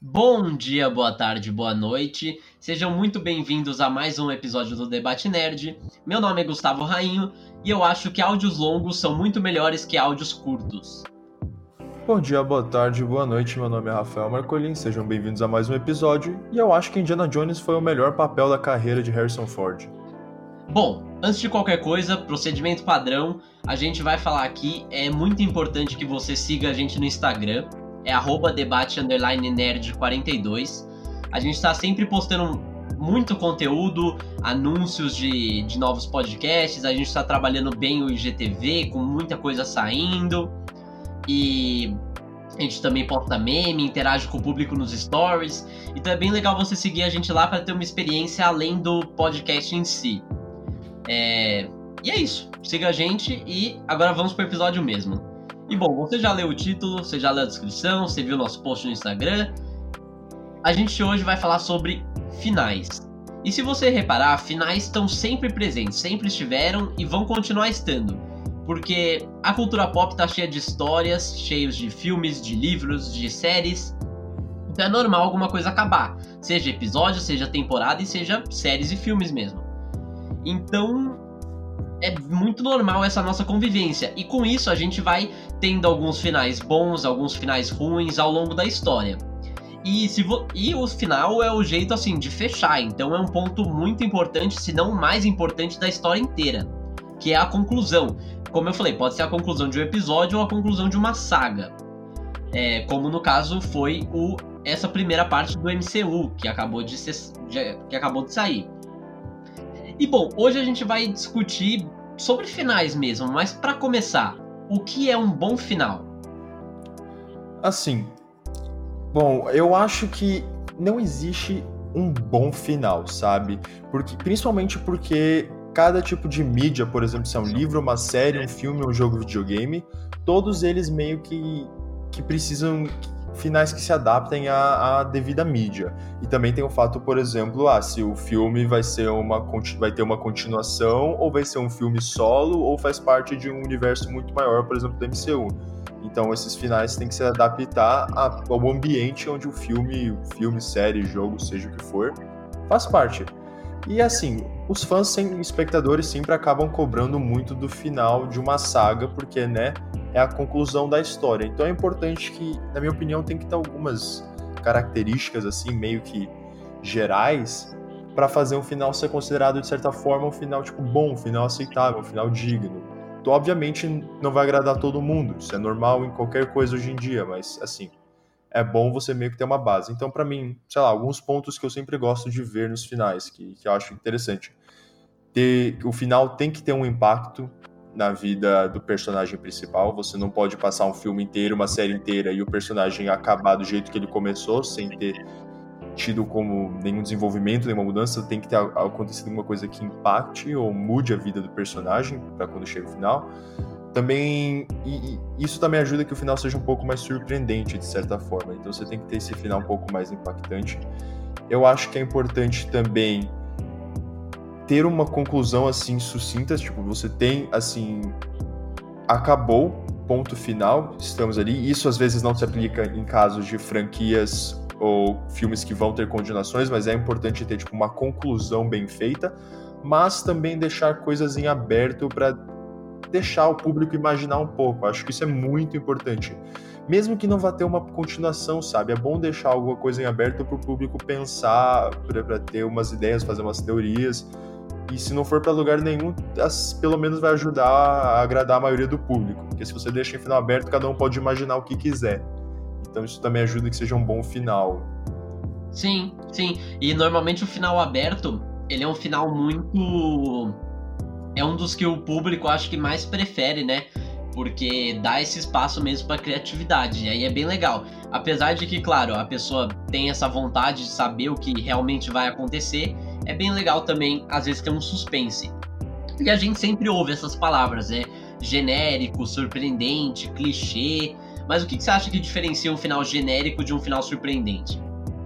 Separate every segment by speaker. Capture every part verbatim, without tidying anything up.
Speaker 1: Bom dia, boa tarde, boa noite. Sejam muito bem-vindos a mais um episódio do Debate Nerd. Meu nome é Gustavo Rainho e eu acho que áudios longos são muito melhores que áudios curtos.
Speaker 2: Bom dia, boa tarde, boa noite. Meu nome é Rafael Marcolin. Sejam bem-vindos a mais um episódio. E eu acho que Indiana Jones foi o melhor papel da carreira de Harrison Ford.
Speaker 1: Bom, antes de qualquer coisa, procedimento padrão, a gente vai falar aqui, é muito importante que você siga a gente no Instagram, é arroba debate underline nerd quarenta e dois. A gente tá sempre postando muito conteúdo, anúncios de, de novos podcasts, a gente tá trabalhando bem o I G T V, com muita coisa saindo, e a gente também posta meme, interage com o público nos stories, então é bem legal você seguir a gente lá para ter uma experiência além do podcast em si. É... E é isso, siga a gente e agora vamos pro episódio mesmo. E bom, você já leu o título, você já leu a descrição, você viu nosso post no Instagram. A gente hoje vai falar sobre finais. E se você reparar, finais estão sempre presentes, sempre estiveram e vão continuar estando. Porque a cultura pop tá cheia de histórias, cheios de filmes, de livros, de séries. Então é normal alguma coisa acabar, seja episódio, seja temporada e seja séries e filmes mesmo. Então é muito normal essa nossa convivência. E com isso a gente vai tendo alguns finais bons, alguns finais ruins ao longo da história. E, se vo... e o final é o jeito assim de fechar. Então é um ponto muito importante, se não o mais importante da história inteira, que é a conclusão. Como eu falei, pode ser a conclusão de um episódio ou a conclusão de uma saga. É, como no caso foi o... essa primeira parte do M C U, que acabou de, ser... que acabou de sair. E bom, hoje a gente vai discutir sobre finais mesmo, mas para começar, o que é um bom final?
Speaker 2: Assim, bom, eu acho que não existe um bom final, sabe? Porque, principalmente porque cada tipo de mídia, por exemplo, se é um livro, uma série, um filme, um jogo de videogame, todos eles meio que, que precisam finais que se adaptem à, à devida mídia. E também tem o fato, por exemplo, ah, se o filme vai ser uma, vai ter uma continuação, ou vai ser um filme solo, ou faz parte de um universo muito maior, por exemplo, do M C U. Então esses finais têm que se adaptar ao ambiente onde o filme, filme, série, jogo, seja o que for, faz parte. E assim, os fãs e espectadores sempre acabam cobrando muito do final de uma saga, porque, né, é a conclusão da história. Então é importante que, na minha opinião, tem que ter algumas características, assim, meio que gerais, para fazer um final ser considerado, de certa forma, um final, tipo, bom, um final aceitável, um final digno. Então, obviamente, não vai agradar todo mundo, isso é normal em qualquer coisa hoje em dia, mas, assim, é bom você meio que ter uma base. Então, pra mim, sei lá, alguns pontos que eu sempre gosto de ver nos finais, que, que eu acho interessante. Ter, o final tem que ter um impacto na vida do personagem principal. Você não pode passar um filme inteiro, uma série inteira, e o personagem acabar do jeito que ele começou, sem ter tido como nenhum desenvolvimento, nenhuma mudança. Tem que ter acontecido alguma coisa que impacte ou mude a vida do personagem para quando chega o final. Também, e, e isso também ajuda que o final seja um pouco mais surpreendente, de certa forma. Então você tem que ter esse final um pouco mais impactante. Eu acho que é importante também ter uma conclusão, assim, sucinta. Tipo, você tem, assim, acabou, ponto final, estamos ali. Isso às vezes não se aplica em casos de franquias ou filmes que vão ter continuações, mas é importante ter, tipo, uma conclusão bem feita, mas também deixar coisas em aberto para deixar o público imaginar um pouco. Acho que isso é muito importante. Mesmo que não vá ter uma continuação, sabe? É bom deixar alguma coisa em aberto para o público pensar, para ter umas ideias, fazer umas teorias. E se não for para lugar nenhum, pelo menos vai ajudar a agradar a maioria do público. Porque se você deixa em final aberto, cada um pode imaginar o que quiser. Então isso também ajuda que seja um bom final.
Speaker 1: Sim, sim. E normalmente o final aberto, ele é um final muito... É um dos que o público acho que mais prefere, né? Porque dá esse espaço mesmo para criatividade. E aí é bem legal. Apesar de que, claro, a pessoa tem essa vontade de saber o que realmente vai acontecer, é bem legal também, às vezes, ter um suspense. E a gente sempre ouve essas palavras, né? Genérico, surpreendente, clichê. Mas o que você acha que diferencia um final genérico de um final surpreendente?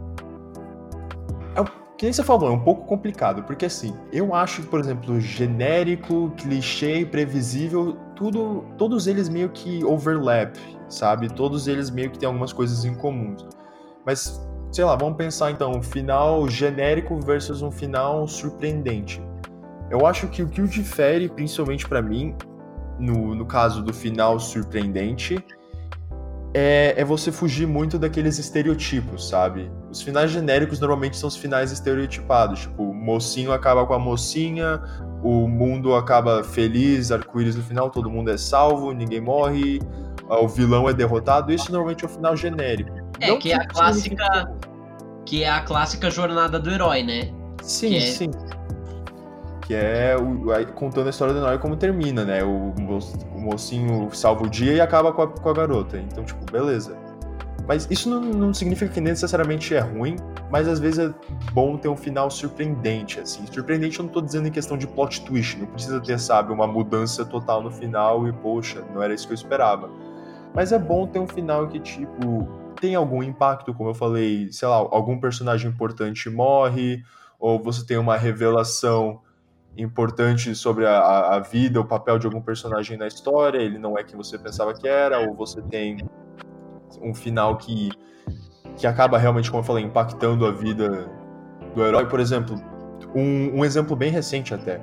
Speaker 2: É, que nem você falou, é um pouco complicado, porque assim, eu acho que, por exemplo, genérico, clichê, previsível, tudo, todos eles meio que overlap, sabe? Todos eles meio que têm algumas coisas em comum. Mas sei lá, vamos pensar então, um final genérico versus um final surpreendente. Eu acho que o que o difere, principalmente pra mim, no, no caso do final surpreendente, é, é você fugir muito daqueles estereotipos, sabe? Os finais genéricos normalmente são os finais estereotipados, tipo, o mocinho acaba com a mocinha, o mundo acaba feliz, arco-íris no final, todo mundo é salvo, ninguém morre, o vilão é derrotado. Isso normalmente é o final genérico.
Speaker 1: É,
Speaker 2: Não
Speaker 1: que é a clássica, que é a clássica jornada do herói, né?
Speaker 2: Sim,
Speaker 1: que é...
Speaker 2: sim. Que é o, a, contando a história do herói como termina, né? O, o mocinho salva o dia e acaba com a, com a garota. Então, tipo, beleza. Mas isso não, não significa que necessariamente é ruim, mas às vezes é bom ter um final surpreendente, assim. Surpreendente eu não tô dizendo em questão de plot twist, não precisa ter, sabe, uma mudança total no final e, poxa, não era isso que eu esperava. Mas é bom ter um final que, tipo, tem algum impacto, como eu falei, sei lá, algum personagem importante morre, ou você tem uma revelação importante sobre a, a vida, o papel de algum personagem na história, ele não é quem você pensava que era, ou você tem um final que, que acaba realmente, como eu falei, impactando a vida do herói. Por exemplo, um, um exemplo bem recente até,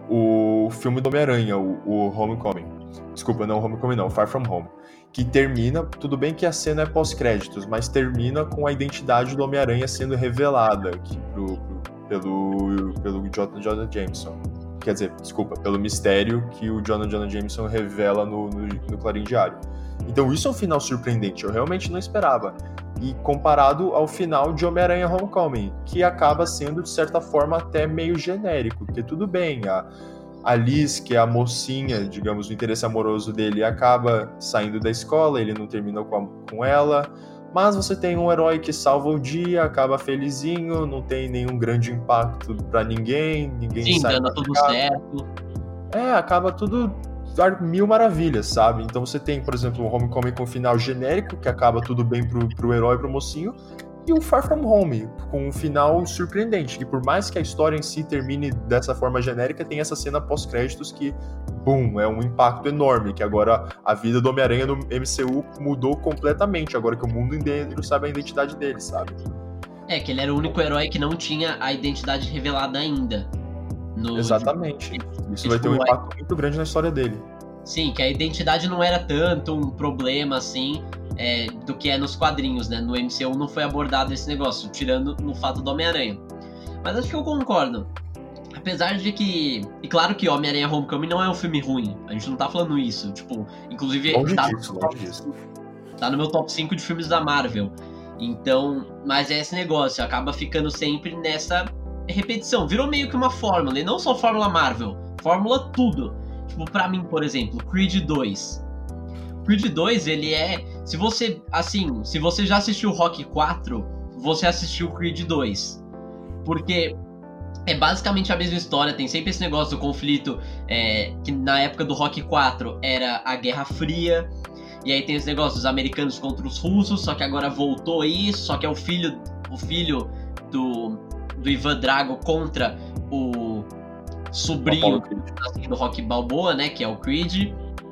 Speaker 2: o filme do Homem-Aranha, o, o Homecoming. Desculpa, não Homecoming não, Far From Home. Que termina, tudo bem que a cena é pós-créditos, mas termina com a identidade do Homem-Aranha sendo revelada aqui pro, pro, pelo, pelo Jonathan Jonah Jameson. Quer dizer, desculpa, pelo mistério que o Jonathan Jonah Jameson revela no, no, no Clarim Diário. Então isso é um final surpreendente, eu realmente não esperava. E comparado ao final de Homem-Aranha Homecoming, que acaba sendo, de certa forma, até meio genérico, porque tudo bem, a, a Liz, que é a mocinha, digamos, o interesse amoroso dele, acaba saindo da escola, ele não terminou com, a, com ela, mas você tem um herói que salva o dia, acaba felizinho, não tem nenhum grande impacto pra ninguém, ninguém
Speaker 1: Sim,
Speaker 2: sai
Speaker 1: dando tudo
Speaker 2: machucado.
Speaker 1: certo.
Speaker 2: É, acaba tudo mil maravilhas, sabe? Então você tem, por exemplo, o Homecoming com um final genérico, que acaba tudo bem pro, pro herói e pro mocinho, e o Far From Home, com um final surpreendente, que por mais que a história em si termine dessa forma genérica, tem essa cena pós-créditos que, bum, é um impacto enorme, que agora a vida do Homem-Aranha no M C U mudou completamente, agora que o mundo inteiro sabe a identidade dele, sabe?
Speaker 1: É, que ele era o único herói que não tinha a identidade revelada ainda. No...
Speaker 2: Exatamente. Isso
Speaker 1: e,
Speaker 2: vai
Speaker 1: tipo,
Speaker 2: ter um impacto muito grande na história dele.
Speaker 1: Sim, que a identidade não era tanto um problema, assim, é, do que é nos quadrinhos, né? No M C U não foi abordado esse negócio, tirando no fato do Homem-Aranha. Mas acho que eu concordo. Apesar de que... E claro que Homem-Aranha Homecoming não é um filme ruim. A gente não tá falando isso. Tipo, inclusive...
Speaker 2: Longe
Speaker 1: tá,
Speaker 2: disso,
Speaker 1: no
Speaker 2: longe
Speaker 1: top,
Speaker 2: disso.
Speaker 1: Tá no meu top cinco de filmes da Marvel. Então... Mas é esse negócio. Acaba ficando sempre nessa repetição. Virou meio que uma fórmula. E não só fórmula Marvel. Fórmula tudo. Tipo, pra mim, por exemplo, Creed dois. Creed dois, ele é... Se você, assim, se você já assistiu Rocky quatro, você assistiu Creed dois. Porque é basicamente a mesma história, tem sempre esse negócio do conflito, é, que na época do Rocky quatro era a Guerra Fria, e aí tem esse negócio dos americanos contra os russos, só que agora voltou isso, só que é o filho, o filho do, do Ivan Drago contra o sobrinho do Rocky Balboa, né, que é o Creed.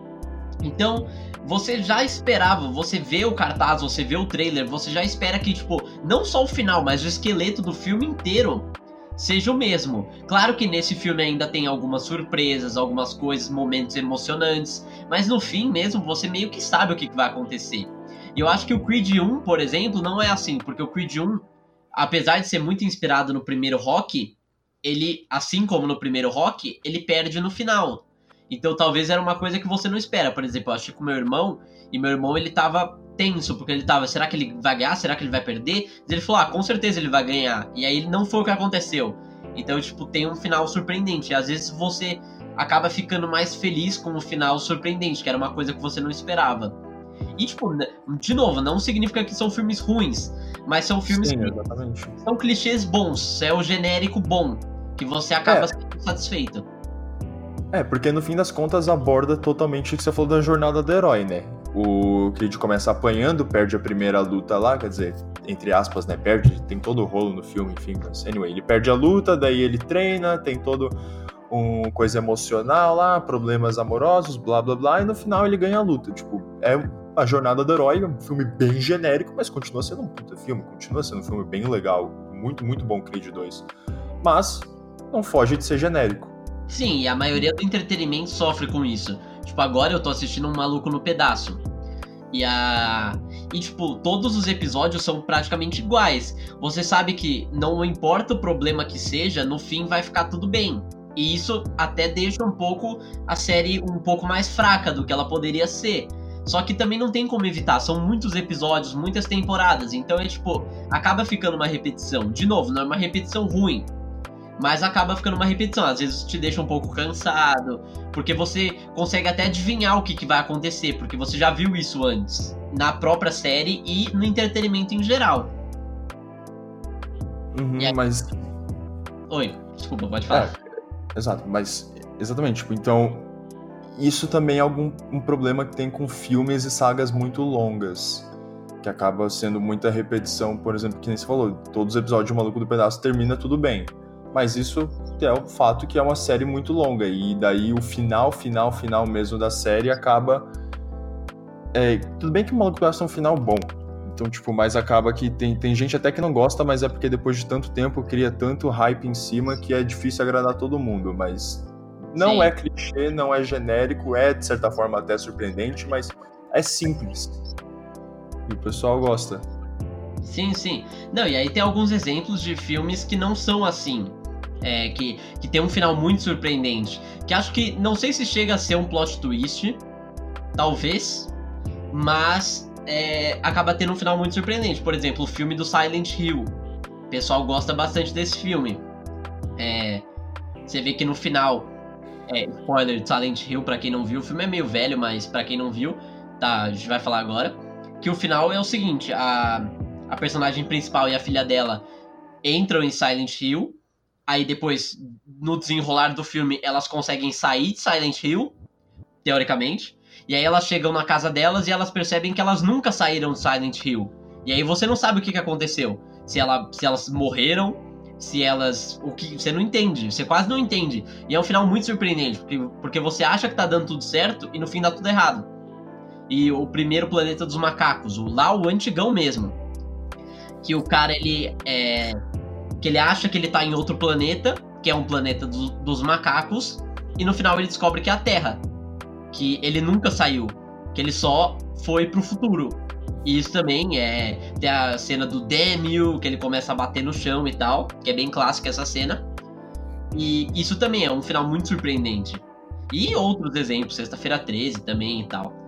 Speaker 1: Então, você já esperava, você vê o cartaz, você vê o trailer, você já espera que, tipo, não só o final, mas o esqueleto do filme inteiro seja o mesmo. Claro que nesse filme ainda tem algumas surpresas, algumas coisas, momentos emocionantes, mas no fim mesmo, você meio que sabe o que vai acontecer. E eu acho que o Creed um, por exemplo, não é assim, porque o Creed um, apesar de ser muito inspirado no primeiro Rocky, ele, assim como no primeiro Rocky, ele perde no final. Então talvez era uma coisa que você não espera. Por exemplo, eu achei com meu irmão, e meu irmão ele tava tenso, porque ele tava, será que ele vai ganhar? Será que ele vai perder? E ele falou, ah, com certeza ele vai ganhar. E aí não foi o que aconteceu. Então, tipo, tem um final surpreendente. E às vezes você acaba ficando mais feliz com o final surpreendente, que era uma coisa que você não esperava. E, tipo, de novo, não significa que são filmes ruins, mas são filmes
Speaker 2: Sim,
Speaker 1: que
Speaker 2: exatamente.
Speaker 1: são clichês bons, é o genérico bom, que você acaba
Speaker 2: É.
Speaker 1: sendo satisfeito.
Speaker 2: É, porque no fim das contas aborda totalmente o que você falou da jornada do herói, né? O Creed começa apanhando, perde a primeira luta lá, quer dizer, entre aspas, né? Perde, tem todo o rolo no filme, enfim, mas anyway, ele perde a luta, daí ele treina, tem todo um coisa emocional lá, problemas amorosos, blá blá blá, e no final ele ganha a luta. Tipo, é A Jornada do Herói é um filme bem genérico, mas continua sendo um puta filme, continua sendo um filme bem legal, muito, muito bom, Creed dois. Mas não foge de ser genérico.
Speaker 1: Sim, e a maioria do entretenimento sofre com isso. Tipo, agora eu tô assistindo um Maluco no Pedaço. E a... E, tipo, todos os episódios são praticamente iguais. Você sabe que não importa o problema que seja, no fim vai ficar tudo bem. E isso até deixa um pouco a série um pouco mais fraca do que ela poderia ser. Só que também não tem como evitar, são muitos episódios, muitas temporadas. Então é tipo, acaba ficando uma repetição. De novo, não é uma repetição ruim, mas acaba ficando uma repetição. Às vezes te deixa um pouco cansado, porque você consegue até adivinhar o que, que vai acontecer, porque você já viu isso antes, na própria série e no entretenimento em geral.
Speaker 2: Uhum,
Speaker 1: aí...
Speaker 2: mas...
Speaker 1: Oi, desculpa, pode falar.
Speaker 2: É, exato, mas... Exatamente, tipo, então... Isso também é algum um problema que tem com filmes e sagas muito longas, que acaba sendo muita repetição, por exemplo, que nem você falou, todos os episódios de Maluco do Pedaço termina tudo bem. Mas isso é o fato que é uma série muito longa, e daí o final, final, final mesmo da série acaba... É, tudo bem que o Maluco do Pedaço é um final bom, então, tipo, mas acaba que tem, tem gente até que não gosta, mas é porque depois de tanto tempo cria tanto hype em cima que é difícil agradar todo mundo, mas não Sim. é clichê, não é genérico, é de certa forma até surpreendente, mas é simples. E o pessoal gosta.
Speaker 1: Sim, sim. Não, e aí tem alguns exemplos de filmes que não são assim. É, que, que tem um final muito surpreendente. Que acho que, não sei se chega a ser um plot twist, talvez, mas é, acaba tendo um final muito surpreendente. Por exemplo, o filme do Silent Hill. O pessoal gosta bastante desse filme. É, você vê que no final, é, spoiler de Silent Hill, pra quem não viu, o filme é meio velho, mas pra quem não viu, tá, a gente vai falar agora. Que o final é o seguinte, a, a personagem principal e a filha dela entram em Silent Hill. Aí depois, no desenrolar do filme, elas conseguem sair de Silent Hill, teoricamente. E aí elas chegam na casa delas e elas percebem que elas nunca saíram de Silent Hill. E aí você não sabe o que, que aconteceu. Se, ela, se elas morreram, se elas... o que você não entende, você quase não entende. E é um final muito surpreendente, porque, porque você acha que tá dando tudo certo e no fim dá tudo errado. E o primeiro Planeta dos Macacos, o, lá o antigão mesmo. Que o cara, ele é... que ele acha que ele tá em outro planeta, que é um planeta do, dos macacos, e no final ele descobre que é a Terra, que ele nunca saiu, que ele só foi pro futuro. E isso também é... tem a cena do Demiel, que ele começa a bater no chão e tal, que é bem clássica essa cena. E isso também é um final muito surpreendente. E outros exemplos, Sexta-feira treze também e tal.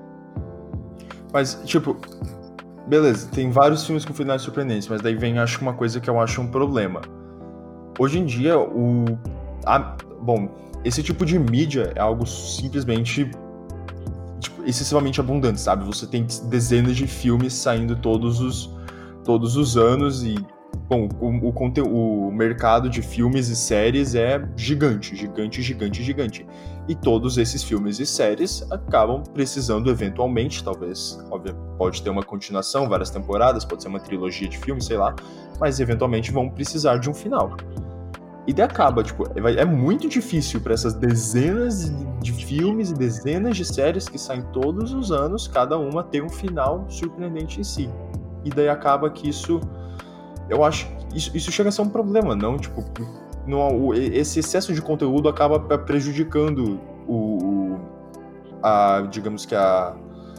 Speaker 2: Mas, tipo... beleza, tem vários filmes com finais surpreendentes, mas daí vem, acho, uma coisa que eu acho um problema. Hoje em dia, o... A, bom, esse tipo de mídia é algo simplesmente tipo, excessivamente abundante, sabe? Você tem dezenas de filmes saindo todos os, todos os anos e, bom, o, o, conte... o mercado de filmes e séries é gigante, gigante, gigante, gigante. E todos esses filmes e séries acabam precisando eventualmente, talvez, óbvio, pode ter uma continuação, várias temporadas, pode ser uma trilogia de filmes, sei lá, mas eventualmente vão precisar de um final. E daí acaba, tipo, é muito difícil para essas dezenas de filmes e dezenas de séries que saem todos os anos, cada uma ter um final surpreendente em si. E daí acaba que isso, eu acho, isso, isso chega a ser um problema, não, tipo... No, esse excesso de conteúdo acaba prejudicando o, o a, digamos que a,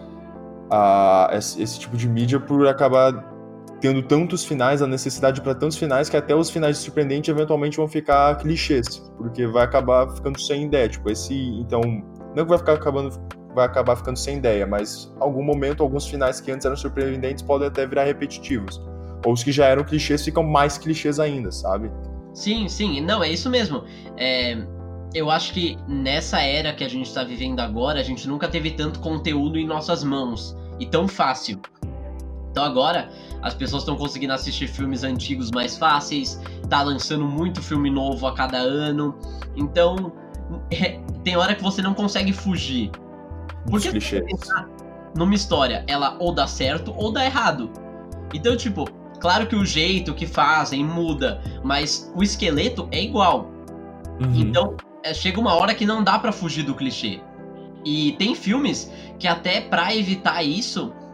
Speaker 2: a esse, esse tipo de mídia por acabar tendo tantos finais, a necessidade para tantos finais que até os finais surpreendentes eventualmente vão ficar clichês, porque vai acabar ficando sem ideia, tipo esse, então não vai ficar acabando, vai acabar ficando sem ideia, mas em algum momento alguns finais que antes eram surpreendentes podem até virar repetitivos, ou os que já eram clichês ficam mais clichês ainda, sabe?
Speaker 1: Sim, sim, não, é isso mesmo. É, eu acho que nessa era que a gente tá vivendo agora, a gente nunca teve tanto conteúdo em nossas mãos e tão fácil. Então agora as pessoas estão conseguindo assistir filmes antigos mais fáceis, tá lançando muito filme novo a cada ano. Então é, tem hora que você não consegue fugir. Porque você pensar numa história, ela ou dá certo ou dá errado. Então, tipo, claro que o jeito que fazem muda, mas o esqueleto é igual. Uhum. Então, é, chega uma hora que não dá pra fugir do clichê. E tem filmes que até pra evitar isso,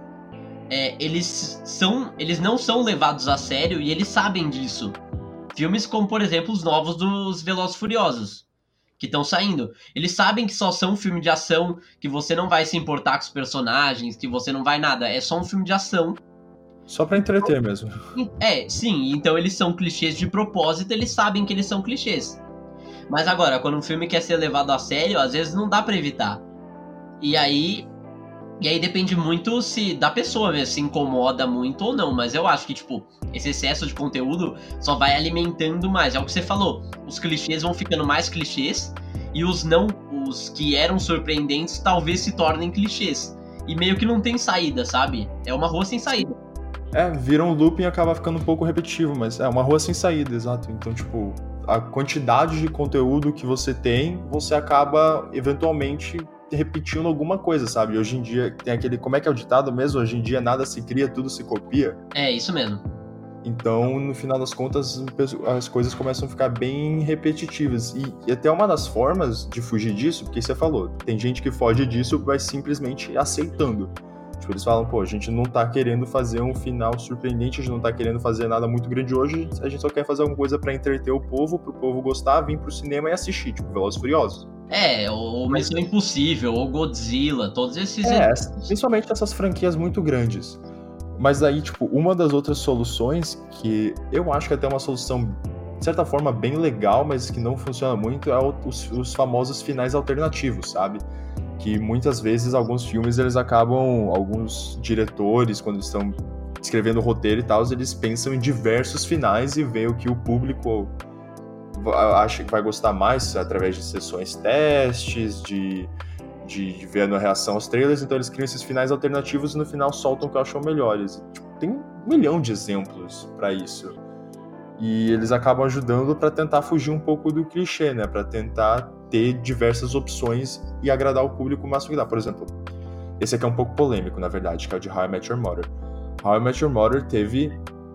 Speaker 1: é, eles são, eles não são levados a sério e eles sabem disso. Filmes como, por exemplo, os novos dos Velozes e Furiosos, que estão saindo. Eles sabem que só são um filme de ação, que você não vai se importar com os personagens, que você não vai nada. É só um filme de ação.
Speaker 2: Só pra entreter mesmo.
Speaker 1: É, sim. Então eles são clichês de propósito, eles sabem que eles são clichês. Mas agora, quando um filme quer ser levado a sério, às vezes não dá pra evitar. E aí... E aí depende muito se da pessoa mesmo, se incomoda muito ou não. Mas eu acho que, tipo, esse excesso de conteúdo só vai alimentando mais. É o que você falou. Os clichês vão ficando mais clichês. E os não, os que eram surpreendentes, talvez se tornem clichês. E meio que não tem saída, sabe? É uma rua sem saída.
Speaker 2: É, vira um looping e acaba ficando um pouco repetitivo, mas é uma rua sem saída, exato. Então, tipo, a quantidade de conteúdo que você tem, você acaba, eventualmente, repetindo alguma coisa, sabe? Hoje em dia, tem aquele... Como é que é o ditado mesmo? Hoje em dia, nada se cria, tudo se copia.
Speaker 1: É, isso mesmo.
Speaker 2: Então, no final das contas, as coisas começam a ficar bem repetitivas. E, e até uma das formas de fugir disso, porque você falou, tem gente que foge disso, vai simplesmente aceitando. Tipo, eles falam, pô, a gente não tá querendo fazer um final surpreendente, a gente não tá querendo fazer nada muito grandioso, a gente só quer fazer alguma coisa pra entreter o povo, pro povo gostar, vir pro cinema e assistir, tipo, Velozes e Furiosos.
Speaker 1: É, ou Missão Impossível, ou Godzilla, todos esses...
Speaker 2: É, principalmente essas franquias muito grandes. Mas aí, tipo, uma das outras soluções, que eu acho que até é uma solução, de certa forma, bem legal, mas que não funciona muito, é os, os famosos finais alternativos, sabe? Que muitas vezes alguns filmes, eles acabam, alguns diretores, quando estão escrevendo o roteiro e tal, eles pensam em diversos finais e veem o que o público acha que vai gostar mais através de sessões testes, de... De, de ver a reação aos trailers, então eles criam esses finais alternativos e no final soltam o que acham melhores. Tipo, tem um milhão de exemplos pra isso. E eles acabam ajudando pra tentar fugir um pouco do clichê, né? Pra tentar ter diversas opções e agradar o público o máximo que dá. Por exemplo, esse aqui é um pouco polêmico, na verdade, que é o de How I Met Your Mother. How I Met Your Mother teve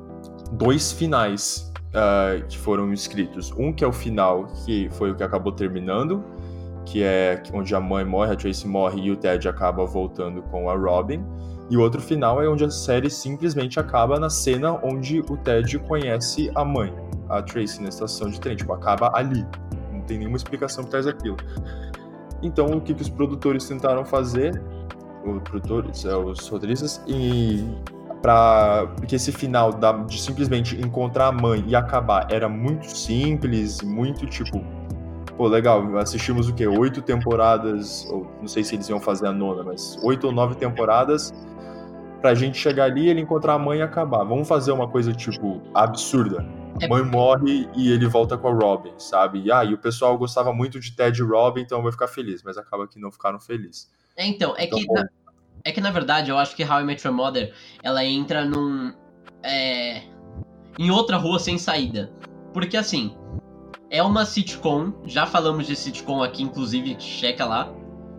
Speaker 2: dois finais uh, que foram escritos. Um que é o final, que foi o que acabou terminando, que é onde a mãe morre, a Tracy morre e o Ted acaba voltando com a Robin. E o outro final é onde a série simplesmente acaba na cena onde o Ted conhece a mãe, a Tracy, na estação de trem. Tipo, acaba ali. Não tem nenhuma explicação por trás daquilo. Então, o que, que os produtores tentaram fazer, os produtores, os roteiristas, e pra... porque esse final da... de simplesmente encontrar a mãe e acabar era muito simples, muito tipo... Pô, legal, assistimos o quê? Oito temporadas, ou não sei se eles iam fazer a nona, mas oito ou nove temporadas pra gente chegar ali, ele encontrar a mãe e acabar. Vamos fazer uma coisa, tipo, absurda. A mãe morre e ele volta com a Robin, sabe? E, ah, e o pessoal gostava muito de Ted e Robin, então vai ficar feliz, mas acaba que não ficaram felizes.
Speaker 1: É, então, é, então, que, na, é que na verdade eu acho que How I Met Your Mother, ela entra num... É, em outra rua sem saída. Porque, assim... É uma sitcom, já falamos de sitcom aqui, inclusive, checa lá.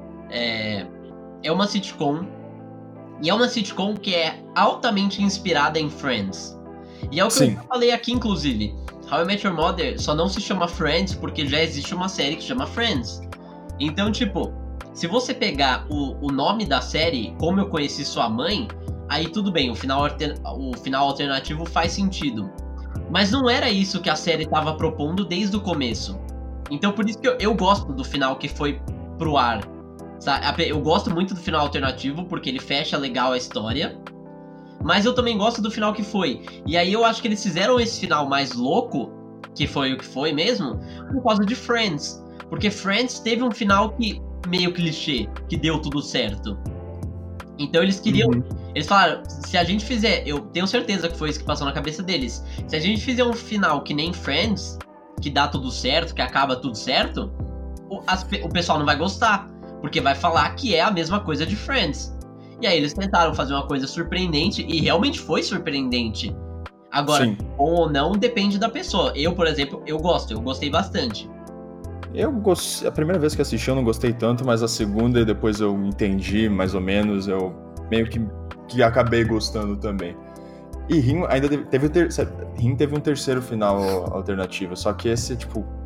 Speaker 1: É, é uma sitcom, e é uma sitcom que é altamente inspirada em Friends. E é o que Sim. eu falei aqui, inclusive. How I Met Your Mother só não se chama Friends porque já existe uma série que se chama Friends. Então, tipo, se você pegar o, o nome da série, Como Eu Conheci Sua Mãe, aí tudo bem, o final, alter, o final alternativo faz sentido. Mas não era isso que a série estava propondo desde o começo. Então por isso que eu, eu gosto do final que foi pro ar. Sabe? Eu gosto muito do final alternativo, porque ele fecha legal a história. Mas eu também gosto do final que foi. E aí eu acho que eles fizeram esse final mais louco, que foi o que foi mesmo, por causa de Friends. Porque Friends teve um final que meio clichê, que deu tudo certo. Então eles queriam... Uhum. Eles falaram, se a gente fizer... Eu tenho certeza que foi isso que passou na cabeça deles. Se a gente fizer um final que nem Friends, que dá tudo certo, que acaba tudo certo, o, as, o pessoal não vai gostar. Porque vai falar que é a mesma coisa de Friends. E aí eles tentaram fazer uma coisa surpreendente, e realmente foi surpreendente. Agora, Sim. bom ou não, depende da pessoa. Eu, por exemplo, eu gosto, eu gostei bastante.
Speaker 2: Eu gostei, a primeira vez que assisti eu não gostei tanto, mas a segunda e depois eu entendi mais ou menos, eu meio que, que acabei gostando também. E Rim ainda teve, o ter, Rim teve um terceiro final alternativo, só que esse, tipo,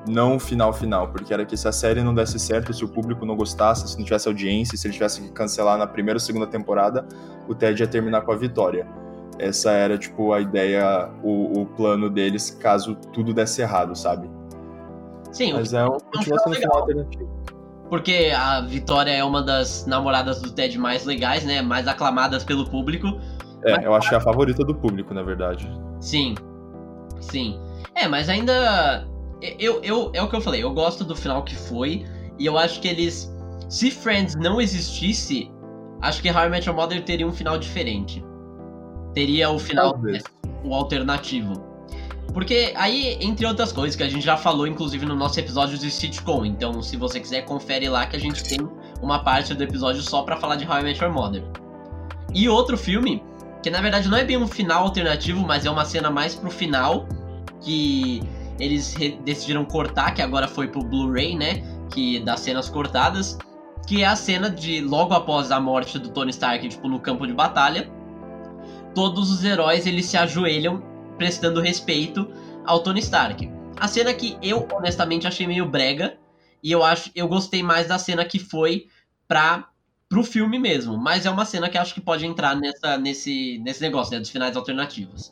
Speaker 2: não o final final, porque era que se a série não desse certo, se o público não gostasse, se não tivesse audiência, se ele tivesse que cancelar na primeira ou segunda temporada, o Ted ia terminar com a vitória. Essa era, tipo, a ideia, o, o plano deles, caso tudo desse errado, sabe?
Speaker 1: Sim,
Speaker 2: Mas
Speaker 1: o
Speaker 2: é um,
Speaker 1: um
Speaker 2: continua sendo um final alternativo.
Speaker 1: Porque a Vitória é uma das namoradas do Ted mais legais, né? Mais aclamadas pelo público.
Speaker 2: É,
Speaker 1: mas...
Speaker 2: eu acho que é a favorita do público, na verdade.
Speaker 1: Sim, sim. É, mas ainda... Eu, eu, é o que eu falei, eu gosto do final que foi, e eu acho que eles... Se Friends não existisse, acho que How I Met Your Mother teria um final diferente. Teria o final, né, o alternativo. Porque aí, entre outras coisas, que a gente já falou, inclusive, no nosso episódio de sitcom. Então, se você quiser, confere lá que a gente tem uma parte do episódio só pra falar de How I Met Your Mother. E outro filme, que na verdade não é bem um final alternativo, mas é uma cena mais pro final, que eles decidiram cortar, que agora foi pro Blu-ray, né? Que das cenas cortadas, que é a cena de logo após a morte do Tony Stark, tipo, no campo de batalha. Todos os heróis, eles se ajoelham prestando respeito ao Tony Stark. A cena que eu, honestamente, achei meio brega, e eu acho, eu gostei mais da cena que foi pra, pro filme mesmo, mas é uma cena que acho que pode entrar nessa, nesse, nesse negócio, né, dos finais alternativos.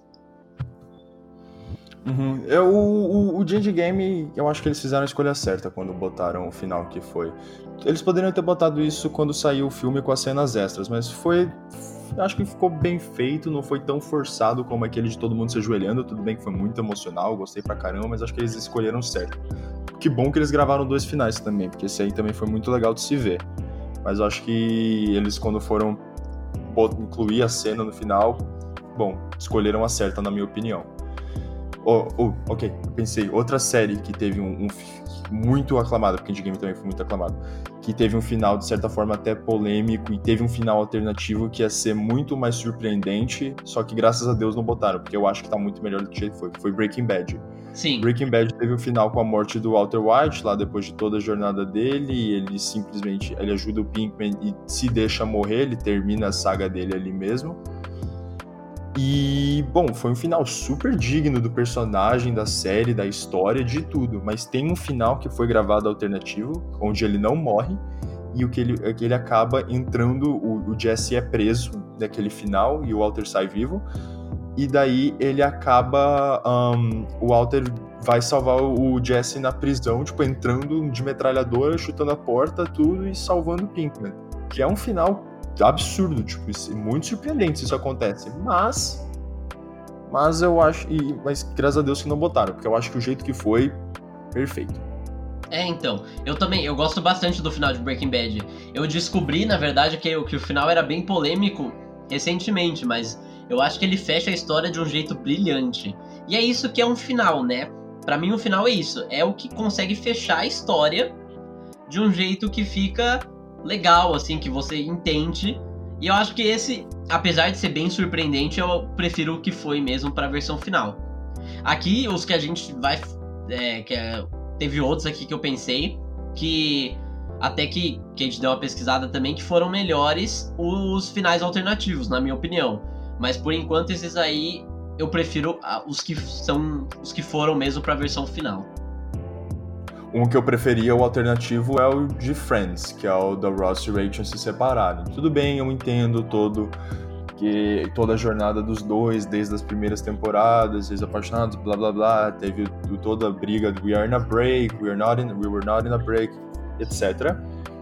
Speaker 2: Uhum. Eu, o, o G G Game, eu acho que eles fizeram a escolha certa quando botaram o final que foi. Eles poderiam ter botado isso quando saiu o filme com as cenas extras, mas foi... Acho que ficou bem feito, não foi tão forçado como aquele de todo mundo se ajoelhando. Tudo bem que foi muito emocional, gostei pra caramba, mas acho que eles escolheram certo. Que bom que eles gravaram dois finais também, porque esse aí também foi muito legal de se ver. Mas eu acho que eles, quando foram incluir a cena no final, bom, escolheram a certa, na minha opinião. Oh, oh, ok, pensei, outra série que teve um, um muito aclamada, porque o Endgame também foi muito aclamado, que teve um final, de certa forma, até polêmico, e teve um final alternativo que ia ser muito mais surpreendente, só que graças a Deus não botaram, porque eu acho que tá muito melhor do que foi, que foi Breaking Bad.
Speaker 1: Sim.
Speaker 2: Breaking Bad teve um final com a morte do Walter White, lá depois de toda a jornada dele, e ele simplesmente, ele ajuda o Pinkman e se deixa morrer, ele termina a saga dele ali mesmo. E, bom, foi um final super digno do personagem, da série, da história, de tudo. Mas tem um final que foi gravado alternativo, onde ele não morre, e o que ele, que ele acaba entrando, o, o Jesse é preso naquele final, e o Walter sai vivo. E daí ele acaba, um, o Walter vai salvar o Jesse na prisão, tipo, entrando de metralhadora, chutando a porta, tudo, e salvando o Pinkman. Que é um final absurdo, tipo, muito surpreendente se isso acontece, mas mas eu acho, e, mas graças a Deus que não botaram, porque eu acho que o jeito que foi, perfeito.
Speaker 1: É, então, eu também, eu gosto bastante do final de Breaking Bad. Eu descobri, na verdade, que, que o final era bem polêmico recentemente, mas eu acho que ele fecha a história de um jeito brilhante. E é isso que é um final, né? Pra mim o final é isso, é o que consegue fechar a história de um jeito que fica legal, assim, que você entende. E eu acho que esse, apesar de ser bem surpreendente, eu prefiro o que foi mesmo pra versão final. Aqui, os que a gente vai... É, que é, teve outros aqui que eu pensei, que até que, que a gente deu uma pesquisada também, que foram melhores os finais alternativos, na minha opinião. Mas por enquanto esses aí, eu prefiro os que são os que foram mesmo pra versão final.
Speaker 2: Um que eu preferia, o alternativo, é o de Friends, que é o da Ross e Rachel se separarem. Tudo bem, eu entendo todo, que, toda a jornada dos dois, desde as primeiras temporadas, eles apaixonados, blá blá blá, teve o, toda a briga do We are in a break, we, are not in, we were not in a break, etcétera.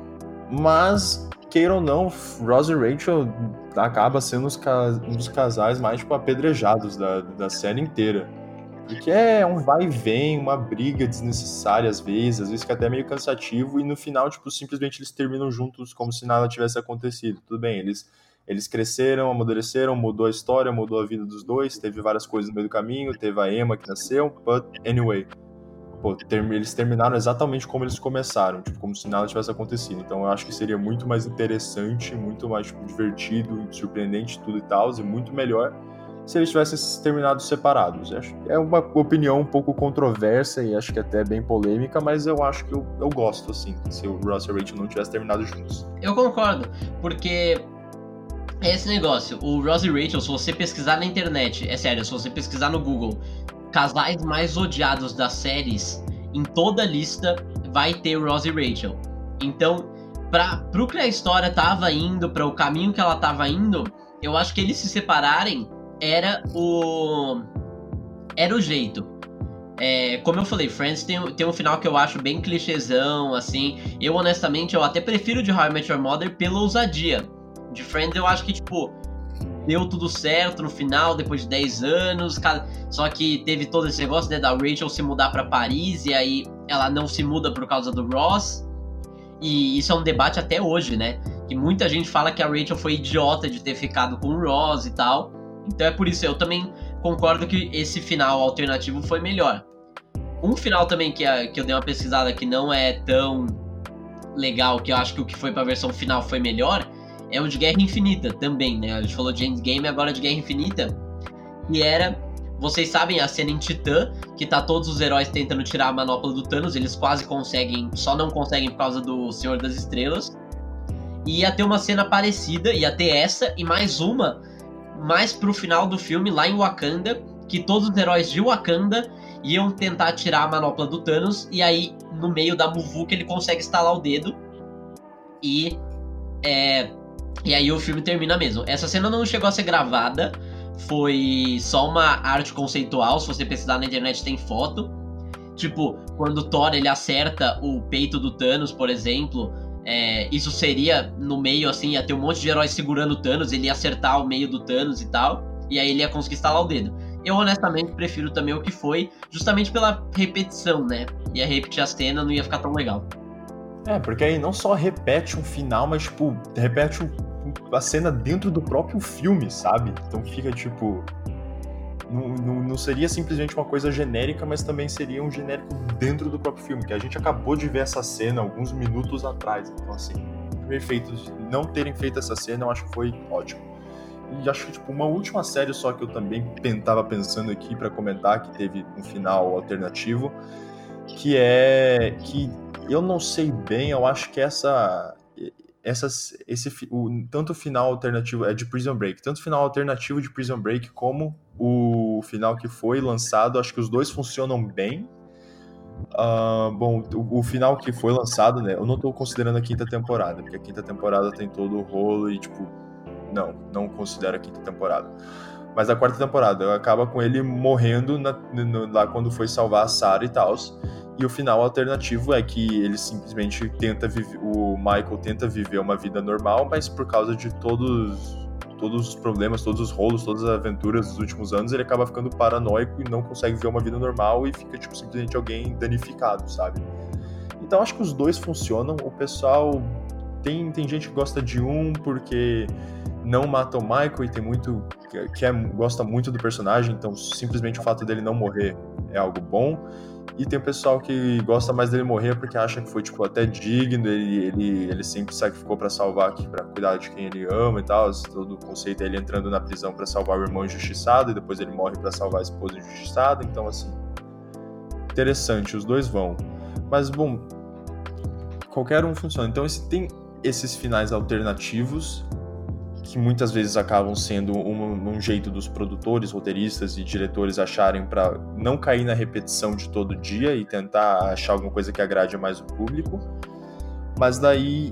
Speaker 2: Mas, queira ou não, Ross e Rachel acaba sendo os, um dos casais mais tipo, apedrejados da, da série inteira. Porque é um vai e vem, uma briga desnecessária às vezes, às vezes que é até meio cansativo, e no final, tipo, simplesmente eles terminam juntos como se nada tivesse acontecido. Tudo bem, eles, eles cresceram, amadureceram, mudou a história, mudou a vida dos dois, teve várias coisas no meio do caminho, teve a Emma que nasceu, but anyway, pô, ter, eles terminaram exatamente como eles começaram, tipo, como se nada tivesse acontecido. Então eu acho que seria muito mais interessante, muito mais tipo, divertido, surpreendente, tudo e tal, e muito melhor se eles tivessem terminado separados. É uma opinião um pouco controversa e acho que até bem polêmica, mas eu acho que eu, eu gosto, assim, se o Ross e a Rachel não tivessem terminado juntos.
Speaker 1: Eu concordo, porque é esse negócio, o Ross e Rachel, se você pesquisar na internet, é sério, se você pesquisar no Google, casais mais odiados das séries, em toda a lista vai ter Ross e Rachel. Então, pra, pro que a história tava indo, para o caminho que ela tava indo, eu acho que eles se separarem era o era o jeito. É, como eu falei, Friends tem, tem um final que eu acho bem clichêzão, assim. Eu, honestamente, eu até prefiro de How I Met Your Mother pela ousadia. De Friends, eu acho que, tipo, deu tudo certo no final, depois de dez anos. Só que teve todo esse negócio, né, da Rachel se mudar pra Paris, e aí ela não se muda por causa do Ross. E isso é um debate até hoje, né? Que muita gente fala que a Rachel foi idiota de ter ficado com o Ross e tal. Então é por isso, eu também concordo que esse final alternativo foi melhor. Um final também que, a, que eu dei uma pesquisada que não é tão legal, que eu acho que o que foi pra versão final foi melhor, é o de Guerra Infinita também, né? A gente falou de Endgame, agora de Guerra Infinita. E era, vocês sabem, a cena em Titã, que tá todos os heróis tentando tirar a manopla do Thanos, eles quase conseguem, só não conseguem por causa do Senhor das Estrelas. E ia ter uma cena parecida, ia ter essa e mais uma, mais pro final do filme, lá em Wakanda, que todos os heróis de Wakanda iam tentar tirar a manopla do Thanos, e aí, no meio da muvuca, ele consegue estalar o dedo, e, é, e aí o filme termina mesmo. Essa cena não chegou a ser gravada, foi só uma arte conceitual, se você pesquisar na internet tem foto. Tipo, quando o Thor, ele acerta o peito do Thanos, por exemplo, é, isso seria no meio, assim, ia ter um monte de heróis segurando o Thanos, ele ia acertar o meio do Thanos e tal, e aí ele ia conseguir estalar o dedo. Eu, honestamente, prefiro também o que foi, justamente pela repetição, né? Ia repetir a cena, não ia ficar tão legal.
Speaker 2: É, porque aí não só repete um final, mas, tipo, repete a cena dentro do próprio filme, sabe? Então fica, tipo... Não, não, não seria simplesmente uma coisa genérica, mas também seria um genérico dentro do próprio filme, que a gente acabou de ver essa cena alguns minutos atrás. Então, assim, feito, não terem feito essa cena, eu acho que foi ótimo. E acho que, tipo, uma última série só que eu também tava pensando aqui pra comentar, que teve um final alternativo, que é... que eu não sei bem, eu acho que essa... essa esse, o, tanto o final alternativo é de Prison Break, tanto o final alternativo de Prison Break como o final que foi lançado, acho que os dois funcionam bem. Uh, bom, o, o final que foi lançado, né, eu não tô considerando a quinta temporada, porque a quinta temporada tem todo o rolo e, tipo, não, não considero a quinta temporada. Mas a quarta temporada acaba com ele morrendo na, no, lá quando foi salvar a Sarah e tal. E o final alternativo é que ele simplesmente tenta viver, o Michael tenta viver uma vida normal, mas por causa de todos, todos os problemas, todos os rolos, todas as aventuras dos últimos anos, ele acaba ficando paranoico e não consegue viver uma vida normal e fica, tipo, simplesmente alguém danificado, sabe? Então acho que os dois funcionam. O pessoal... Tem, tem gente que gosta de um porque não mata o Michael e tem muito... que é, gosta muito do personagem, então simplesmente o fato dele não morrer é algo bom. E tem o pessoal que gosta mais dele morrer porque acha que foi, tipo, até digno, ele, ele, ele sempre sacrificou pra salvar aqui, pra cuidar de quem ele ama e tal. Todo o conceito é ele entrando na prisão pra salvar o irmão injustiçado e depois ele morre pra salvar a esposa injustiçada. Então, assim, interessante, os dois vão. Mas, bom, qualquer um funciona. Então, esse, tem esses finais alternativos que muitas vezes acabam sendo um, um jeito dos produtores, roteiristas e diretores acharem para não cair na repetição de todo dia e tentar achar alguma coisa que agrade mais o público. Mas daí...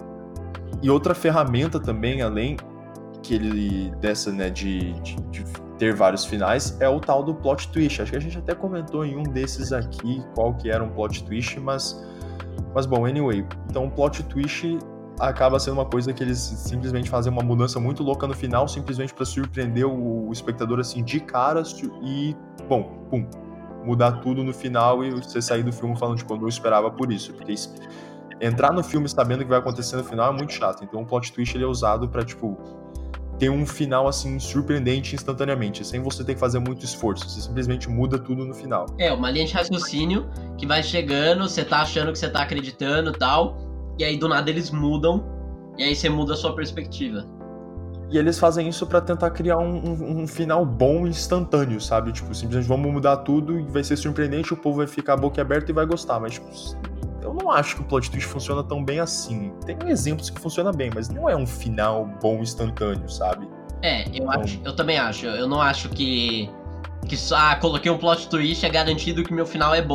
Speaker 2: E outra ferramenta também, além que ele dessa, né, de, de, de ter vários finais, é o tal do plot twist. Acho que a gente até comentou em um desses aqui qual que era um plot twist, mas... Mas bom, anyway. Então o plot twist... acaba sendo uma coisa que eles simplesmente fazem uma mudança muito louca no final, simplesmente para surpreender o espectador assim de cara e, bom, pum, mudar tudo no final e você sair do filme falando, tipo, eu não esperava por isso, porque entrar no filme sabendo o que vai acontecer no final é muito chato. Então o plot twist ele é usado para, tipo, ter um final assim surpreendente instantaneamente, sem você ter que fazer muito esforço, você simplesmente muda tudo no final.
Speaker 1: É, uma linha de raciocínio que vai chegando, você tá achando que você tá acreditando e tal. E aí, do nada, eles mudam, e aí você muda a sua perspectiva.
Speaker 2: E eles fazem isso pra tentar criar um, um, um final bom instantâneo, sabe? Tipo, simplesmente vamos mudar tudo e vai ser surpreendente, o povo vai ficar boquiaberto e vai gostar. Mas, tipo, eu não acho que o plot twist funciona tão bem assim. Tem exemplos que funciona bem, mas não é um final bom instantâneo, sabe?
Speaker 1: É, eu, então... acho, eu também acho. Eu não acho que, que só, ah, coloquei um plot twist, é garantido que meu final é bom.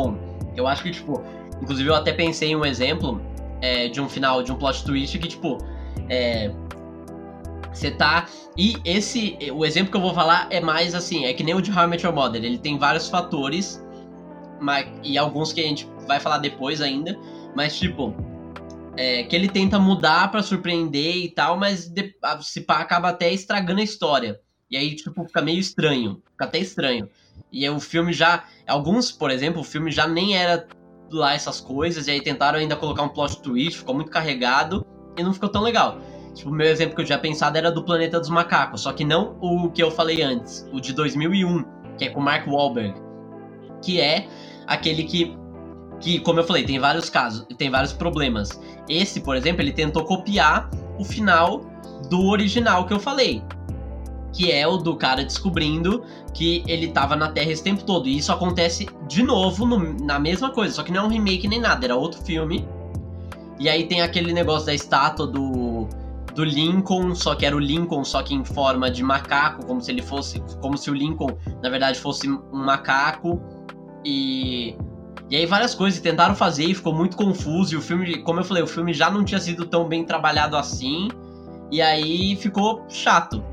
Speaker 1: Eu acho que, tipo, inclusive eu até pensei em um exemplo é, de um final, de um plot twist que, tipo, é... Você tá... E esse... O exemplo que eu vou falar é mais assim... É que nem o de How I Met Your Mother. Ele tem vários fatores... Mas, e alguns que a gente vai falar depois ainda. Mas, tipo... É, que ele tenta mudar pra surpreender e tal... Mas de, se pá, acaba até estragando a história. E aí, tipo, fica meio estranho. Fica até estranho. E aí o filme já... Alguns, por exemplo, o filme já nem era lá essas coisas. E aí tentaram ainda colocar um plot twist. Ficou muito carregado. E não ficou tão legal. Tipo, o meu exemplo que eu tinha pensado era do Planeta dos Macacos, só que não o que eu falei antes, o de dois mil e um, que é com o Mark Wahlberg, que é aquele que, que, como eu falei, tem vários casos, tem vários problemas. Esse, por exemplo, ele tentou copiar o final do original que eu falei, que é o do cara descobrindo que ele tava na Terra esse tempo todo, e isso acontece de novo no, na mesma coisa, só que não é um remake nem nada, era outro filme. E aí tem aquele negócio da estátua do... do Lincoln, só que era o Lincoln, só que em forma de macaco, como se ele fosse, como se o Lincoln, na verdade, fosse um macaco, e, e aí várias coisas tentaram fazer e ficou muito confuso, e o filme, como eu falei, o filme já não tinha sido tão bem trabalhado assim, e aí ficou chato.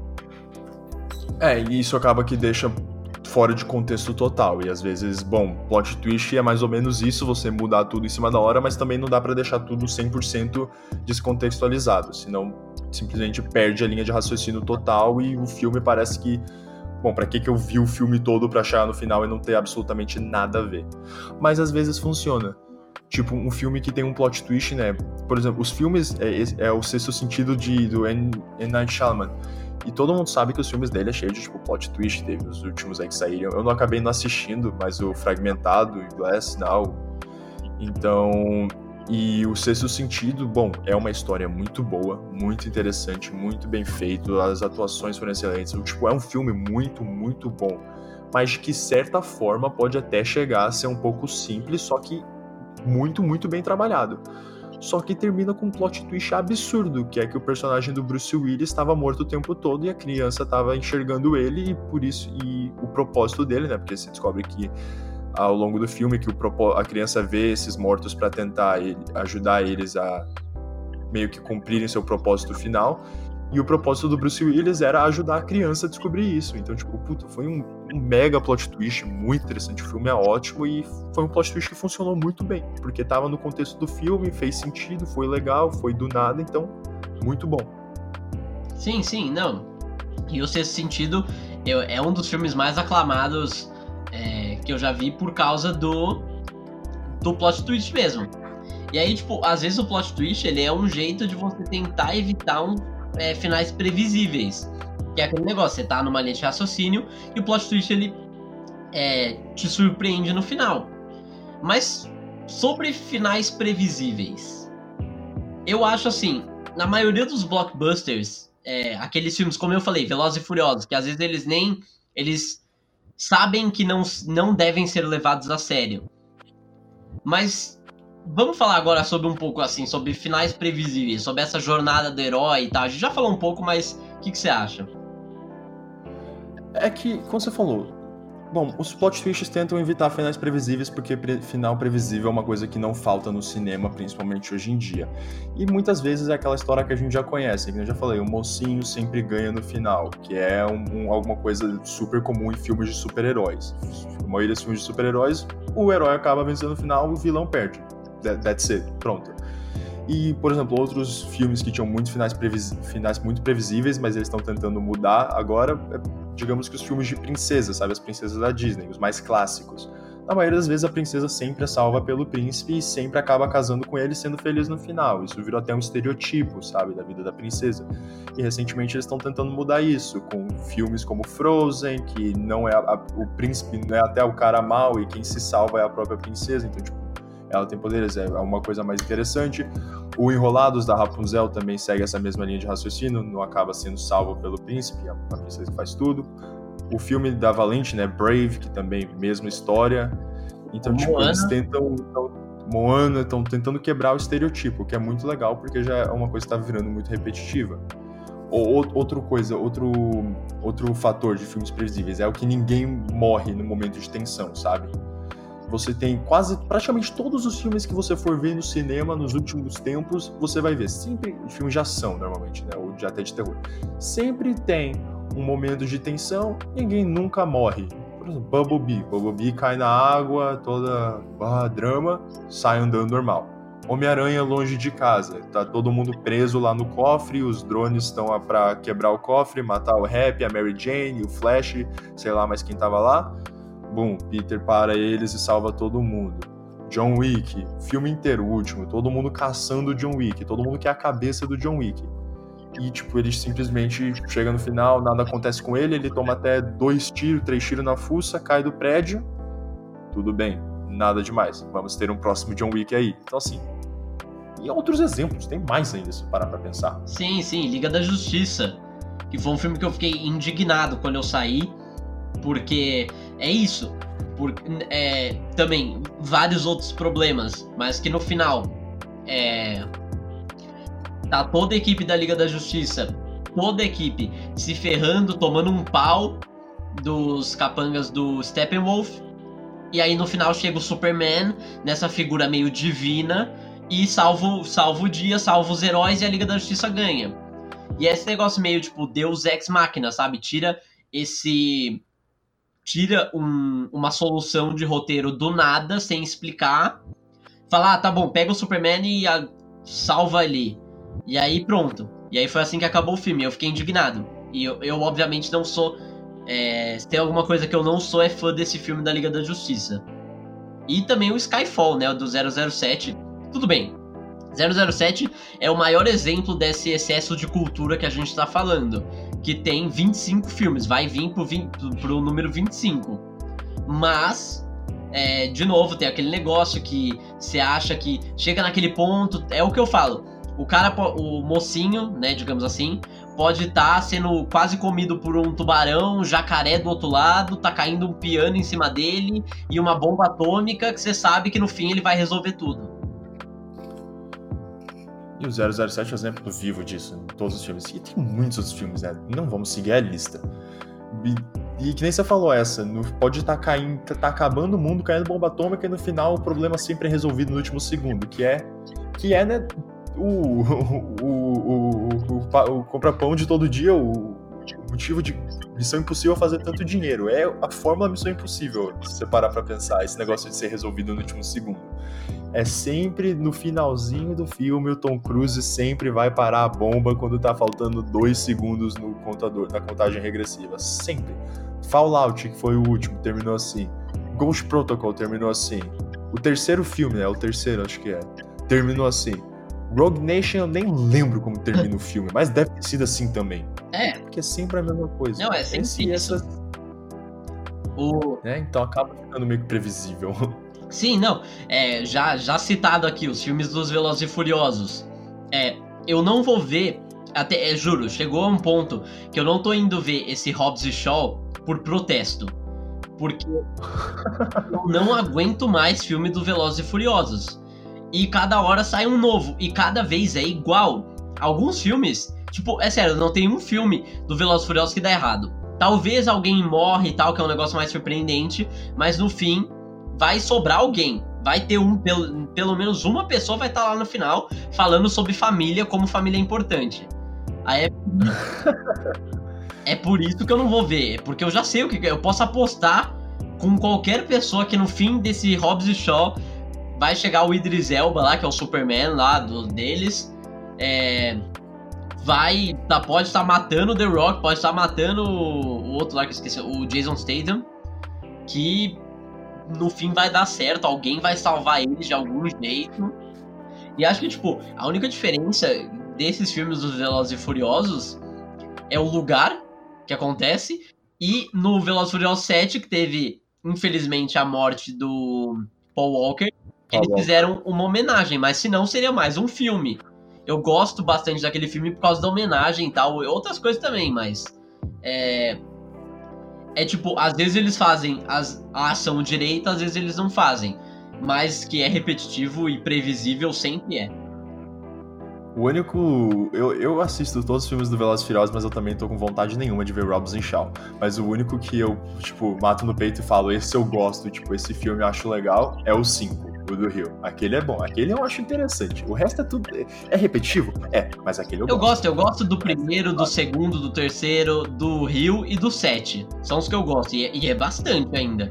Speaker 2: É, e isso acaba que deixa fora de contexto total, e às vezes, bom, plot twist é mais ou menos isso, você mudar tudo em cima da hora, mas também não dá pra deixar tudo cem por cento descontextualizado, senão simplesmente perde a linha de raciocínio total e o filme parece que, bom, pra que que eu vi o filme todo pra chegar no final e não ter absolutamente nada a ver? Mas às vezes funciona. Tipo, um filme que tem um plot twist, né? Por exemplo, os filmes, é, é o Sexto Sentido de, do M. Night Shyamalan. E todo mundo sabe que os filmes dele é cheio de, tipo, plot twist, teve os últimos aí que saíram. Eu não acabei não assistindo, mas o Fragmentado e Glass Now. Então, e o Sexto Sentido, bom, é uma história muito boa, muito interessante, muito bem feito, as atuações foram excelentes. Tipo, é um filme muito, muito bom, mas de que certa forma pode até chegar a ser um pouco simples, só que muito, muito bem trabalhado. Só que termina com um plot twist absurdo, que é que o personagem do Bruce Willis estava morto o tempo todo e a criança estava enxergando ele e por isso e o propósito dele, né? Porque se descobre que ao longo do filme que o, a criança vê esses mortos para tentar ele, ajudar eles a meio que cumprirem seu propósito final. E o propósito do Bruce Willis era ajudar a criança a descobrir isso. Então, tipo, puta, foi um, um mega plot twist, muito interessante. O filme é ótimo e foi um plot twist que funcionou muito bem. Porque tava no contexto do filme, fez sentido, foi legal, foi do nada, então, muito bom.
Speaker 1: Sim, sim, não. E o Sexto Sentido eu, é um dos filmes mais aclamados é, que eu já vi por causa do, do plot twist mesmo. E aí, tipo, às vezes o plot twist, ele é um jeito de você tentar evitar um É, finais previsíveis, que é aquele negócio, você tá numa linha de raciocínio e o plot twist ele é, te surpreende no final. Mas sobre finais previsíveis, eu acho assim, na maioria dos blockbusters, é, aqueles filmes, como eu falei, Velozes e Furiosos, que às vezes eles nem eles sabem que não, não devem ser levados a sério, mas vamos falar agora sobre um pouco assim, sobre finais previsíveis, sobre essa jornada do herói e tal. A gente já falou um pouco, mas o que, que você acha?
Speaker 2: É que, como você falou, bom, os plot twists tentam evitar finais previsíveis porque pre- final previsível é uma coisa que não falta no cinema, principalmente hoje em dia. E muitas vezes é aquela história que a gente já conhece, que eu já falei, o mocinho sempre ganha no final, que é um, um, alguma coisa super comum em filmes de super-heróis. A maioria dos filmes de super-heróis, o herói acaba vencendo no final e o vilão perde. That's it, pronto. E, por exemplo, outros filmes que tinham muitos finais, previs... finais muito previsíveis, mas eles estão tentando mudar agora, é, digamos que os filmes de princesa, sabe? As princesas da Disney, os mais clássicos. Na maioria das vezes a princesa sempre é salva pelo príncipe e sempre acaba casando com ele sendo feliz no final. Isso virou até um estereotipo, sabe? Da vida da princesa. E recentemente eles estão tentando mudar isso, com filmes como Frozen, que não é a... o príncipe não é até o cara mau e quem se salva é a própria princesa, então, tipo, ela tem poderes, é uma coisa mais interessante. O Enrolados da Rapunzel também segue essa mesma linha de raciocínio, não acaba sendo salvo pelo príncipe, a princesa faz tudo. O filme da Valente, né, Brave, que também mesma história. Então, tipo,
Speaker 1: Moana.
Speaker 2: eles tentam... Então, Moana, estão tentando quebrar o estereotipo, que é muito legal, porque já é uma coisa que está virando muito repetitiva. Ou, outra coisa, outro, outro fator de filmes previsíveis é o que ninguém morre no momento de tensão, sabe? Você tem quase, praticamente todos os filmes que você for ver no cinema nos últimos tempos, você vai ver. Sempre filmes de ação, normalmente, né? Ou de, até de terror. Sempre tem um momento de tensão, ninguém nunca morre. Por exemplo, Bumblebee. Bumblebee cai na água, toda ah, drama, sai andando normal. Homem-Aranha longe de casa. Tá todo mundo preso lá no cofre, os drones estão pra quebrar o cofre, matar o Happy, a Mary Jane, o Flash, sei lá mais quem tava lá. Bum, Peter para eles e salva todo mundo. John Wick, filme inteiro, último, todo mundo caçando o John Wick, todo mundo quer a cabeça do John Wick. E, tipo, ele simplesmente chega no final, nada acontece com ele, ele toma até dois tiros, três tiros na fuça, cai do prédio, tudo bem, nada demais, vamos ter um próximo John Wick aí. Então, assim, e outros exemplos, tem mais ainda se parar pra pensar.
Speaker 1: Sim, sim, Liga da Justiça, que foi um filme que eu fiquei indignado quando eu saí, porque é isso, por, é, também vários outros problemas, mas que no final é, tá toda a equipe da Liga da Justiça, toda a equipe se ferrando, tomando um pau dos capangas do Steppenwolf, e aí no final chega o Superman, nessa figura meio divina, e salva, salva o dia, salva os heróis e a Liga da Justiça ganha. E esse negócio meio tipo Deus Ex Machina, sabe? Tira esse... Tira um, uma solução de roteiro do nada, sem explicar. Fala, ah, tá bom, pega o Superman e a, salva ali. E aí pronto. E aí foi assim que acabou o filme. Eu fiquei indignado. E eu, eu obviamente não sou... É, se tem alguma coisa que eu não sou, é fã desse filme da Liga da Justiça. E também o Skyfall, né? O do zero zero sete. Tudo bem. zero zero sete é o maior exemplo desse excesso de cultura que a gente tá falando. Que tem vinte e cinco filmes. Vai vir pro, vinte, pro número vinte e cinco. Mas... É, de novo, tem aquele negócio que você acha que chega naquele ponto, é o que eu falo, o cara, o mocinho, né, digamos assim, pode estar tá sendo quase comido por um tubarão, um jacaré do outro lado, tá caindo um piano em cima dele e uma bomba atômica que você sabe que no fim ele vai resolver tudo.
Speaker 2: E o zero zero sete é um exemplo vivo disso, em todos os filmes. E tem muitos outros filmes, né? Não vamos seguir a lista. E, e que nem você falou essa, no, pode estar tá caindo, tá acabando o mundo, caindo bomba atômica, e no final o problema sempre é resolvido no último segundo, que é, que é né, o, o, o, o, o, o compra-pão de todo dia, o, o motivo de Missão Impossível fazer tanto dinheiro. É a fórmula Missão Impossível, se você parar pra pensar, esse negócio de ser resolvido no último segundo. É sempre no finalzinho do filme, o Tom Cruise sempre vai parar a bomba quando tá faltando dois segundos no contador, na contagem regressiva. Sempre. Fallout, que foi o último, terminou assim. Ghost Protocol terminou assim. O terceiro filme, né? O terceiro, acho que é. Terminou assim. Rogue Nation, eu nem lembro como termina o filme, mas deve ter sido assim também.
Speaker 1: É.
Speaker 2: Porque é sempre a mesma coisa.
Speaker 1: Não, é sempre
Speaker 2: Esse,
Speaker 1: isso.
Speaker 2: Essa...
Speaker 1: O...
Speaker 2: É, então acaba ficando meio que previsível.
Speaker 1: Sim, não, é, já, já citado aqui, os filmes dos Velozes e Furiosos, é, eu não vou ver, até, é, juro, chegou a um ponto que eu não tô indo ver esse Hobbs e Shaw por protesto, porque eu não aguento mais filme do Velozes e Furiosos, e cada hora sai um novo, e cada vez é igual. Alguns filmes, tipo, é sério, não tem um filme do Velozes e Furiosos que dá errado. Talvez alguém morre e tal, que é um negócio mais surpreendente, mas no fim... vai sobrar alguém, vai ter um, pelo, pelo menos uma pessoa vai estar lá no final falando sobre família, como família é importante. Aí é, é por isso que eu não vou ver, porque eu já sei o que eu posso apostar com qualquer pessoa que no fim desse Hobbs e Shaw vai chegar o Idris Elba lá, que é o Superman lá do, deles, é, vai, tá, pode estar matando o The Rock, pode estar matando o, o outro lá que eu esqueci, o Jason Statham, que no fim vai dar certo, alguém vai salvar eles de algum jeito. E acho que, tipo, a única diferença desses filmes dos Velozes e Furiosos é o lugar que acontece, e no Velozes e Furiosos sete, que teve, infelizmente, a morte do Paul Walker, eles
Speaker 2: Paul
Speaker 1: fizeram uma homenagem, mas se não, seria mais um filme. Eu gosto bastante daquele filme por causa da homenagem e tal, e outras coisas também, mas... É... É tipo, às vezes eles fazem as, a ação direita, às vezes eles não fazem. Mas que é repetitivo e previsível sempre é.
Speaker 2: O único... Eu, eu assisto todos os filmes do Velozes e Furiosos, mas eu também tô com vontade nenhuma de ver Hobbs and Shaw. Mas o único que eu, tipo, mato no peito e falo, esse eu gosto, tipo, esse filme eu acho legal, é o cinco, o do Rio. Aquele é bom, aquele eu acho interessante. O resto é tudo... É repetitivo? É, mas aquele eu,
Speaker 1: eu
Speaker 2: gosto.
Speaker 1: Eu gosto, eu gosto do primeiro, do segundo, do terceiro, do Rio e do sete. São os que eu gosto, e é, e é bastante ainda.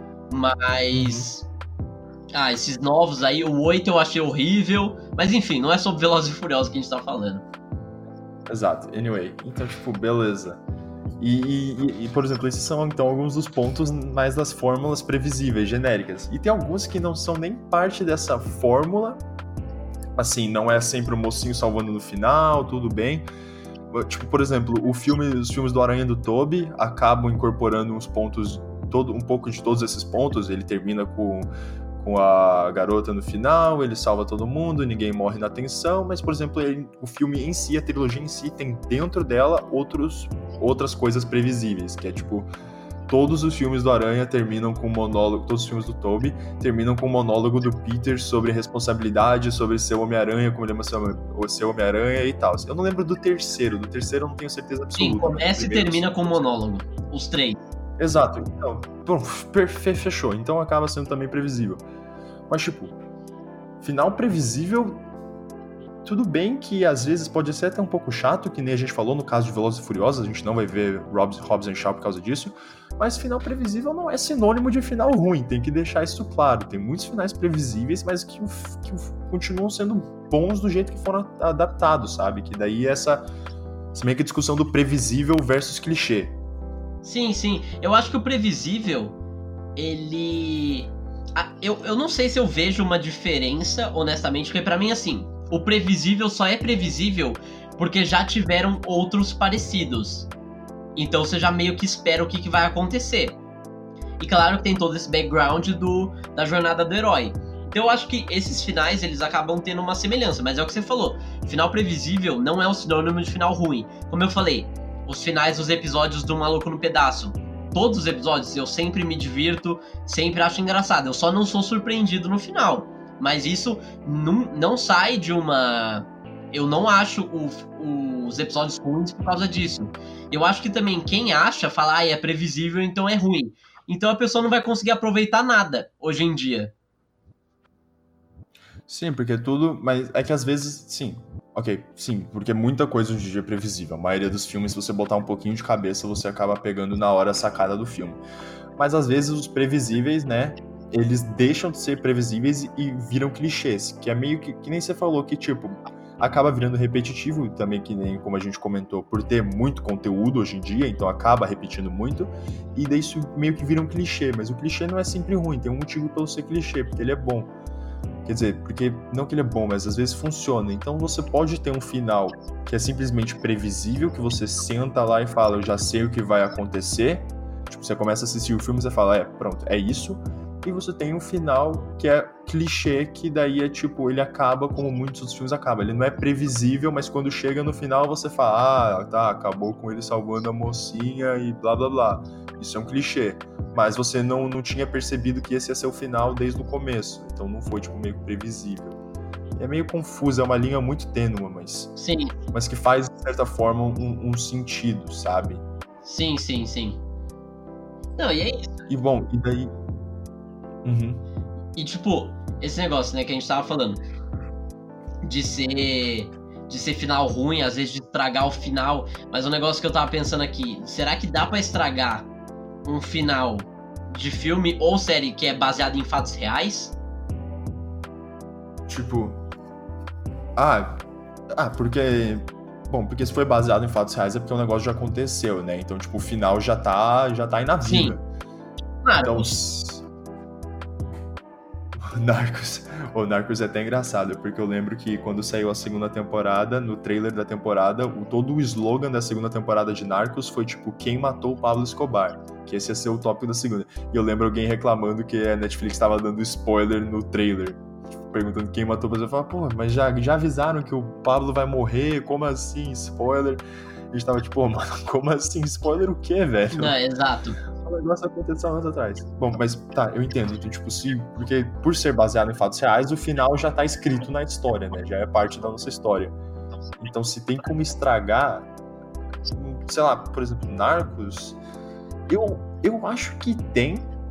Speaker 1: Mas... Uhum. Ah, esses novos aí, o oito eu achei horrível. Mas enfim, não é sobre Velozes e Furiosos que a gente tá falando.
Speaker 2: Exato, anyway. Então, tipo, beleza. E, e, e, por exemplo, esses são então alguns dos pontos mais das fórmulas previsíveis, genéricas. E tem alguns que não são nem parte dessa fórmula. Assim, não é sempre o mocinho salvando no final, tudo bem. Tipo, por exemplo, o filme, os filmes do Aranha do Tobey acabam incorporando uns pontos, todo, um pouco de todos esses pontos. Ele termina com... com a garota no final, ele salva todo mundo, ninguém morre na tensão, mas, por exemplo, ele, o filme em si, a trilogia em si, tem dentro dela outros, outras coisas previsíveis, que é tipo, todos os filmes do Aranha terminam com um monólogo, todos os filmes do Tobey terminam com um monólogo do Peter sobre responsabilidade, sobre ser Homem-Aranha, como ele é ser Homem-Aranha e tal. Eu não lembro do terceiro, do terceiro eu não tenho certeza absoluta.
Speaker 1: Sim, começa e termina com um monólogo, os três.
Speaker 2: Exato, então, bom, fechou, então acaba sendo também previsível. Mas, tipo, final previsível, tudo bem que às vezes pode ser até um pouco chato, que nem a gente falou no caso de Velozes e Furiosos, a gente não vai ver Hobbs, Hobbs and Shaw por causa disso, mas final previsível não é sinônimo de final ruim, tem que deixar isso claro. Tem muitos finais previsíveis, mas que, que continuam sendo bons do jeito que foram adaptados, sabe? Que daí essa, essa meio que discussão do previsível versus clichê.
Speaker 1: Sim, sim. Eu acho que o previsível, ele... Eu, eu não sei se eu vejo uma diferença, honestamente, porque pra mim, assim, o previsível só é previsível porque já tiveram outros parecidos. Então você já meio que espera o que, que vai acontecer. E claro que tem todo esse background do, da jornada do herói. Então eu acho que esses finais, eles acabam tendo uma semelhança, mas é o que você falou. Final previsível não é um sinônimo de final ruim. Como eu falei, os finais dos episódios do Maluco no Pedaço. Todos os episódios eu sempre me divirto, sempre acho engraçado. Eu só não sou surpreendido no final. Mas isso não, não sai de uma... Eu não acho o, os episódios ruins por causa disso. Eu acho que também quem acha, fala, ah, é previsível, então é ruim. Então a pessoa não vai conseguir aproveitar nada hoje em dia.
Speaker 2: Sim, porque tudo... Mas é que às vezes, sim... Ok, sim, porque muita coisa hoje em dia é previsível. A maioria dos filmes, se você botar um pouquinho de cabeça, você acaba pegando na hora a sacada do filme. Mas às vezes os previsíveis, né, eles deixam de ser previsíveis e viram clichês, que é meio que, que nem você falou, que tipo, acaba virando repetitivo, também que nem como a gente comentou, por ter muito conteúdo hoje em dia, então acaba repetindo muito, e daí isso meio que vira um clichê, mas o clichê não é sempre ruim, tem um motivo pelo ser clichê, porque ele é bom. Quer dizer, porque não que ele é bom, mas às vezes funciona. Então você pode ter um final que é simplesmente previsível, que você senta lá e fala, eu já sei o que vai acontecer. Tipo, você começa a assistir o filme e você fala, é, pronto, é isso. E você tem um final que é clichê, que daí é tipo, ele acaba como muitos outros filmes acabam. Ele não é previsível, mas quando chega no final você fala, ah, tá, acabou com ele salvando a mocinha e blá blá blá. Isso é um clichê. Mas você não, não tinha percebido que esse ia ser o final desde o começo. Então não foi, tipo, meio previsível. É meio confuso, é uma linha muito tênue, mas...
Speaker 1: Sim.
Speaker 2: Mas que faz, de certa forma, um, um sentido, sabe?
Speaker 1: Sim, sim, sim. Não, e é isso.
Speaker 2: E, bom, e daí... Uhum.
Speaker 1: E, tipo, esse negócio, né, que a gente tava falando. De ser... De ser final ruim, às vezes de estragar o final. Mas o negócio que eu tava pensando aqui... Será que dá pra estragar um final de filme ou série que é baseado em fatos reais?
Speaker 2: Tipo... Ah, ah, porque... Bom, porque se foi baseado em fatos reais é porque o negócio já aconteceu, né? Então, tipo, o final já tá, já tá aí na vida.
Speaker 1: Sim. Claro.
Speaker 2: Então... Narcos. O Narcos é até engraçado, porque eu lembro que quando saiu a segunda temporada, no trailer da temporada, o, todo o slogan da segunda temporada de Narcos foi tipo, quem matou o Pablo Escobar? Que esse ia ser o tópico da segunda. E eu lembro alguém reclamando que a Netflix estava dando spoiler no trailer. Tipo, perguntando quem matou o Pablo. Eu falava, pô, mas já, já avisaram que o Pablo vai morrer? Como assim? Spoiler? A gente tava tipo, oh, mano, como assim? Spoiler o quê, velho?
Speaker 1: Não, exato.
Speaker 2: O negócio aconteceu anos atrás. Bom, mas tá, eu entendo. Então, tipo, se, porque por ser baseado em fatos reais, o final já tá escrito na história, né? Já é parte da nossa história. Então, se tem como estragar, sei lá, por exemplo, Narcos, eu, eu acho que tem,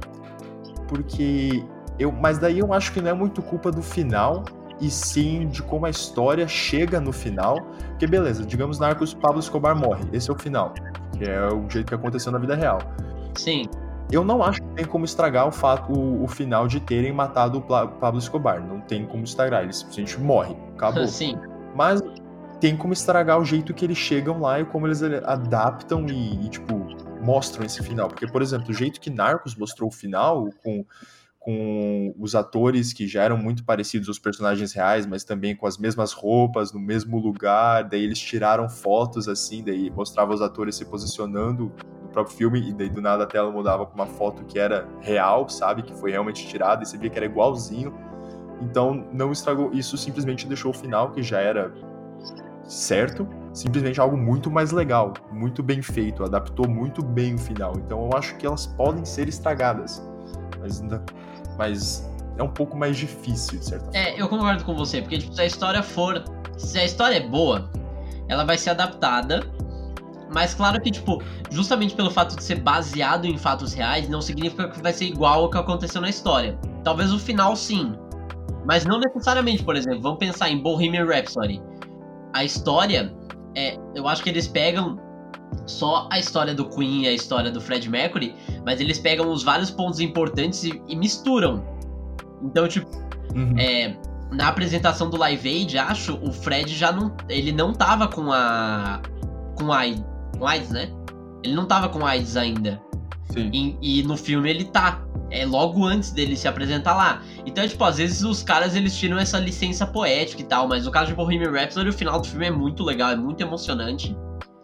Speaker 2: porque eu, mas daí eu acho que não é muito culpa do final, e sim de como a história chega no final. Porque beleza, digamos Narcos, Pablo Escobar morre, esse é o final, que é o jeito que aconteceu na vida real.
Speaker 1: Sim.
Speaker 2: Eu não acho que tem como estragar o fato, o, o final de terem matado o Pablo Escobar. Não tem como estragar, ele simplesmente morre, acabou.
Speaker 1: Sim.
Speaker 2: Mas tem como estragar o jeito que eles chegam lá e como eles adaptam e, e tipo, mostram esse final. Porque, por exemplo, o jeito que Narcos mostrou o final, com, com os atores que já eram muito parecidos aos personagens reais, mas também com as mesmas roupas, no mesmo lugar, daí eles tiraram fotos assim, daí mostrava os atores se posicionando no próprio filme, e daí do nada a tela mudava para uma foto que era real, sabe, que foi realmente tirada, e você via que era igualzinho. Então não estragou, isso simplesmente deixou o final, que já era certo, simplesmente algo muito mais legal, muito bem feito, adaptou muito bem o final. Então eu acho que elas podem ser estragadas, mas, mas é um pouco mais difícil, de certa forma.
Speaker 1: É, eu concordo com você, porque tipo, se a história for, se a história é boa, ela vai ser adaptada, mas claro que, tipo, justamente pelo fato de ser baseado em fatos reais, não significa que vai ser igual ao que aconteceu na história. Talvez o final sim, mas não necessariamente. Por exemplo, vamos pensar em Bohemian Rhapsody. A história, é, eu acho que eles pegam só a história do Queen e a história do Freddie Mercury, mas eles pegam os vários pontos importantes e, e misturam. Então, tipo, uhum. é, na apresentação do Live Aid, acho, o Fred já não, ele não tava com a, com a, com AIDS, né? Ele não tava com AIDS ainda.
Speaker 2: Sim.
Speaker 1: E, e no filme ele tá. É logo antes dele se apresentar lá. Então, tipo, às vezes os caras, eles tiram essa licença poética e tal, mas no caso de Bohemian Rhapsody, o final do filme é muito legal, é muito emocionante.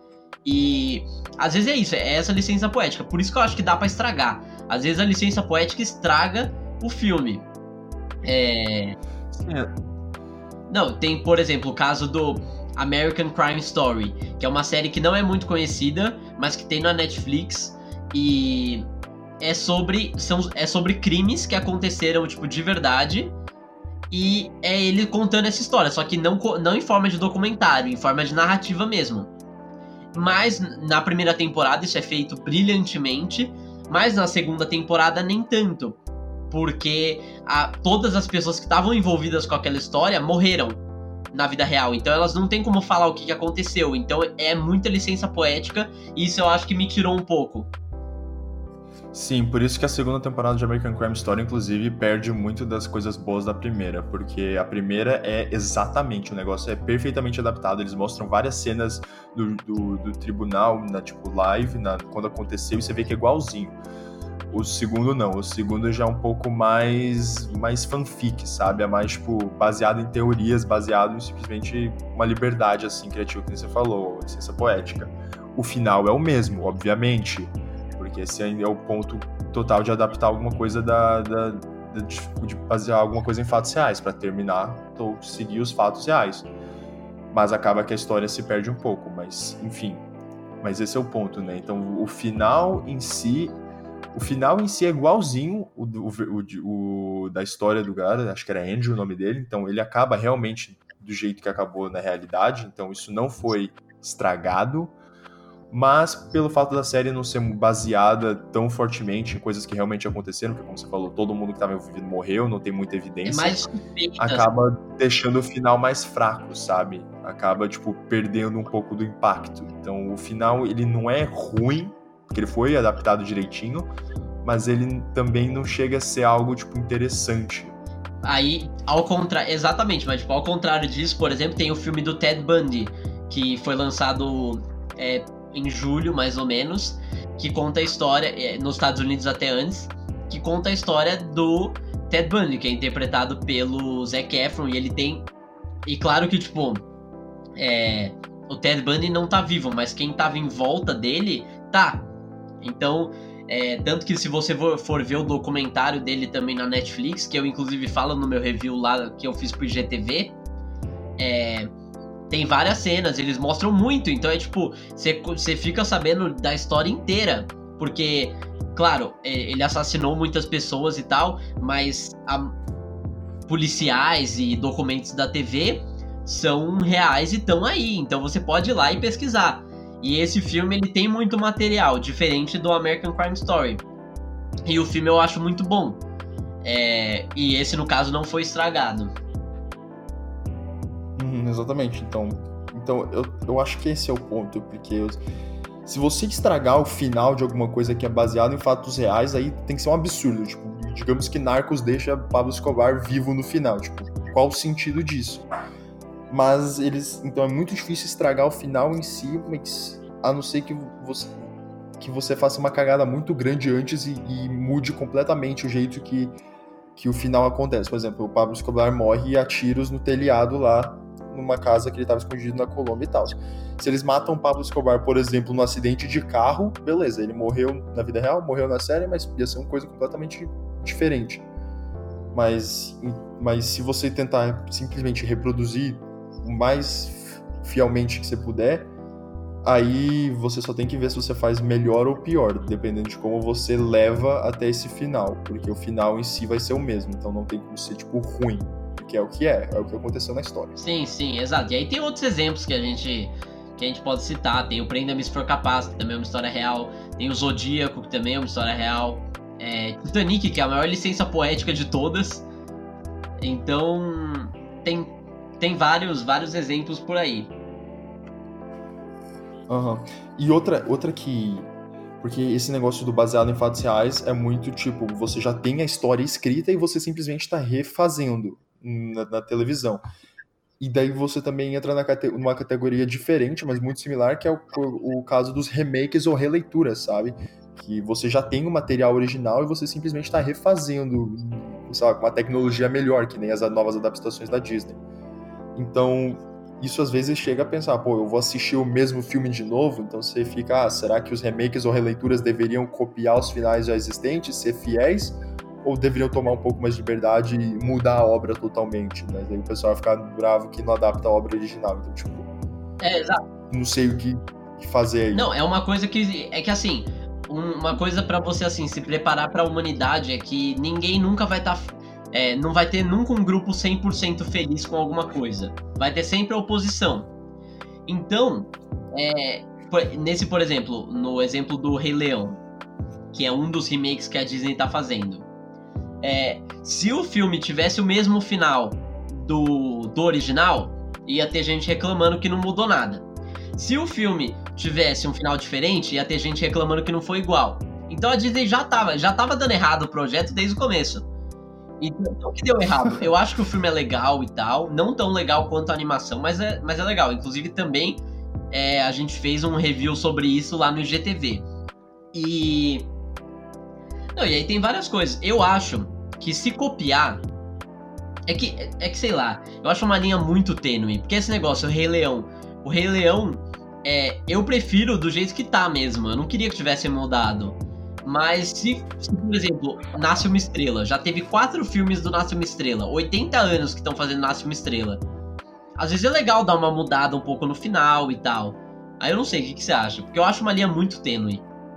Speaker 1: E às vezes é isso, é essa licença poética. Por isso que eu acho que dá pra estragar. Às vezes a licença poética estraga o filme. É... Não, tem, por exemplo, o caso do American Crime Story, que é uma série que não é muito conhecida, mas que tem na Netflix. E é sobre, são, é sobre crimes que aconteceram, tipo, de verdade. E é ele contando essa história, só que não, não em forma de documentário, em forma de narrativa mesmo. Mas na primeira temporada isso é feito brilhantemente, mas na segunda temporada nem tanto. Porque a, todas as pessoas que estavam envolvidas com aquela história morreram na vida real. Então elas não têm como falar o que, que aconteceu. Então é muita licença poética, e isso eu acho que me tirou um pouco.
Speaker 2: Sim, por isso que a segunda temporada de American Crime Story, inclusive, perde muito das coisas boas da primeira, porque a primeira é exatamente, o negócio é perfeitamente adaptado, eles mostram várias cenas do, do, do tribunal, na, tipo, live, na, quando aconteceu, e você vê que é igualzinho. O segundo não, o segundo já é um pouco mais, mais fanfic, sabe? É mais, tipo, baseado em teorias, baseado em simplesmente uma liberdade, assim, criativa, que você falou, licença poética. O final é o mesmo, obviamente, porque esse é o ponto total de adaptar alguma coisa da, da, da de fazer alguma coisa em fatos reais, para terminar, ou seguir os fatos reais. Mas acaba que a história se perde um pouco, mas, enfim. Mas esse é o ponto, né? Então, o final em si... O final em si é igualzinho o, o, o, o da história do cara, acho que era Andrew o nome dele, então ele acaba realmente do jeito que acabou na realidade, então isso não foi estragado, mas pelo fato da série não ser baseada tão fortemente em coisas que realmente aconteceram, porque como você falou, todo mundo que estava envolvido morreu, não tem muita evidência,
Speaker 1: é mais
Speaker 2: acaba deixando o final mais fraco, sabe? Acaba, tipo, perdendo um pouco do impacto. Então o final, ele não é ruim, porque ele foi adaptado direitinho, mas ele também não chega a ser algo, tipo, interessante.
Speaker 1: Aí, ao contrário, exatamente, mas tipo, ao contrário disso, por exemplo, tem o filme do Ted Bundy, que foi lançado é, em julho, mais ou menos, que conta a história, é, nos Estados Unidos até antes, que conta a história do Ted Bundy, que é interpretado pelo Zac Efron, e ele tem... E claro que, tipo, é, o Ted Bundy não tá vivo, mas quem tava em volta dele, tá. Então, é, tanto que se você for, for ver o documentário dele também na Netflix, que eu inclusive falo no meu review lá que eu fiz pro I G T V, é, tem várias cenas, eles mostram muito, então é tipo, você fica sabendo da história inteira, porque claro, ele assassinou muitas pessoas e tal, mas a, policiais e documentos da T V são reais e estão aí, então você pode ir lá e pesquisar. E esse filme ele tem muito material, diferente do American Crime Story. E o filme eu acho muito bom. É, e esse, no caso, não foi estragado.
Speaker 2: Uhum, exatamente. Então, então eu, eu acho que esse é o ponto, porque eu, se você estragar o final de alguma coisa que é baseado em fatos reais, aí tem que ser um absurdo. Tipo, digamos que Narcos deixa Pablo Escobar vivo no final. Tipo, qual o sentido disso? Mas eles... Então é muito difícil estragar o final em si, mas a não ser que você, que você faça uma cagada muito grande antes e, e mude completamente o jeito que, que o final acontece. Por exemplo, o Pablo Escobar morre a tiros no telhado lá, numa casa que ele estava escondido na Colômbia e tal. Se eles matam o Pablo Escobar, por exemplo, num acidente de carro, beleza, ele morreu na vida real, morreu na série, mas ia ser uma coisa completamente diferente. Mas, mas se você tentar simplesmente reproduzir o mais fielmente que você puder, aí você só tem que ver se você faz melhor ou pior, dependendo de como você leva até esse final, porque o final em si vai ser o mesmo, então não tem como ser, tipo, ruim, porque é o que é, é o que aconteceu na história.
Speaker 1: Sim, sim, exato. E aí tem outros exemplos que a gente, que a gente pode citar, tem o Prenda-me se for capaz, que também é uma história real, tem o Zodíaco, que também é uma história real, é, Titanic, que é a maior licença poética de todas, então tem, tem vários, vários exemplos por aí.
Speaker 2: Uhum. E outra, outra que... Porque esse negócio do baseado em fatos reais é muito tipo, você já tem a história escrita e você simplesmente está refazendo na, na televisão. E daí você também entra na cate- numa categoria diferente, mas muito similar, que é o, o caso dos remakes ou releituras, sabe? Que você já tem o material original e você simplesmente está refazendo, sabe, com uma tecnologia melhor, que nem as novas adaptações da Disney. Então, isso às vezes chega a pensar, pô, eu vou assistir o mesmo filme de novo, então você fica, ah, será que os remakes ou releituras deveriam copiar os finais já existentes, ser fiéis, ou deveriam tomar um pouco mais de liberdade e mudar a obra totalmente, né? Daí o pessoal vai ficar bravo que não adapta a obra original, então, tipo...
Speaker 1: É, exato.
Speaker 2: Não sei o que fazer aí.
Speaker 1: Não, é uma coisa que... É que, assim, uma coisa pra você, assim, se preparar pra humanidade é que ninguém nunca vai estar... Tá... É, não vai ter nunca um grupo cem por cento feliz com alguma coisa. Vai ter sempre a oposição. Então, é, nesse, por exemplo, no exemplo do Rei Leão, que é um dos remakes que a Disney tá fazendo. É, se o filme tivesse o mesmo final do, do original, ia ter gente reclamando que não mudou nada. Se o filme tivesse um final diferente, ia ter gente reclamando que não foi igual. Então a Disney já tava, já tava dando errado o projeto desde o começo. Então, o que deu errado? Eu acho que o filme é legal e tal, não tão legal quanto a animação, mas é, mas é legal. Inclusive, também é, a gente fez um review sobre isso lá no I G T V. E... Não, e aí tem várias coisas. Eu acho que se copiar... É que, é que, sei lá, eu acho uma linha muito tênue. Porque esse negócio, o Rei Leão... O Rei Leão, é, eu prefiro do jeito que tá mesmo. Eu não queria que tivesse mudado. Mas se, se, por exemplo, Nasce Uma Estrela, já teve quatro filmes do Nasce Uma Estrela, oitenta anos que estão fazendo Nasce Uma Estrela. Às vezes é legal dar uma mudada um pouco no final e tal. Aí eu não sei, o que, que você acha? Porque eu acho uma linha muito tênue.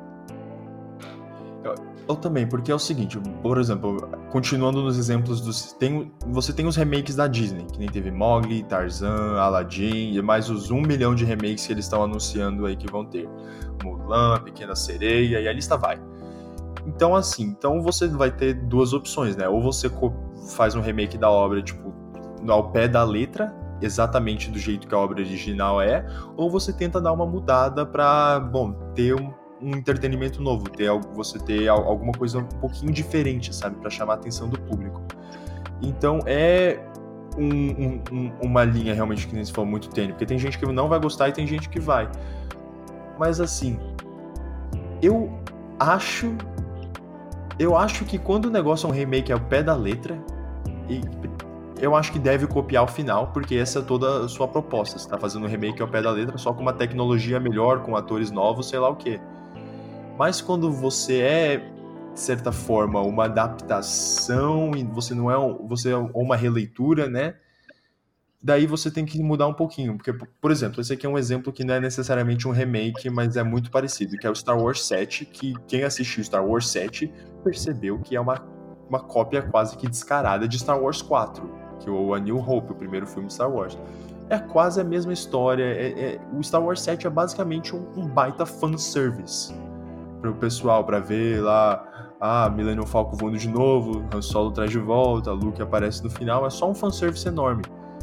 Speaker 2: Eu, eu também, porque é o seguinte, por exemplo, continuando nos exemplos dos... Tem, você tem os remakes da Disney, que nem teve Mowgli, Tarzan, Aladdin, e mais os um milhão de remakes que eles estão anunciando aí que vão ter. Mulan, Pequena Sereia, e a lista vai. Então, assim, então você vai ter duas opções, né? Ou você faz um remake da obra, tipo, ao pé da letra, exatamente do jeito que a obra original é, ou você tenta dar uma mudada pra, bom, ter um, um entretenimento novo, ter, você ter alguma coisa um pouquinho diferente, sabe? Pra chamar a atenção do público. Então, é um, um, um, uma linha realmente que nem se falou muito tênue, porque tem gente que não vai gostar e tem gente que vai. Mas, assim, eu acho... Eu acho que quando o negócio é um remake ao pé da letra, eu acho que deve copiar o final, porque essa é toda a sua proposta. Você tá fazendo um remake ao pé da letra só com uma tecnologia melhor, com atores novos, sei lá o quê. Mas quando você é, de certa forma, uma adaptação, e você não é, um, você é uma releitura, né? daí você tem que mudar um pouquinho, porque, por exemplo, esse aqui é um exemplo que não é necessariamente um remake, mas é muito parecido, que é o Star Wars sete, que quem assistiu Star Wars sete percebeu que é uma, uma cópia quase que descarada de Star Wars quatro, que é o A New Hope, o primeiro filme de Star Wars. É quase a mesma história, é, é, o Star Wars sete é basicamente um, um baita fanservice para o pessoal, para ver lá, ah, Millennium Falcon voando de novo, Han Solo traz de volta, Luke aparece no final, é só um fanservice enorme.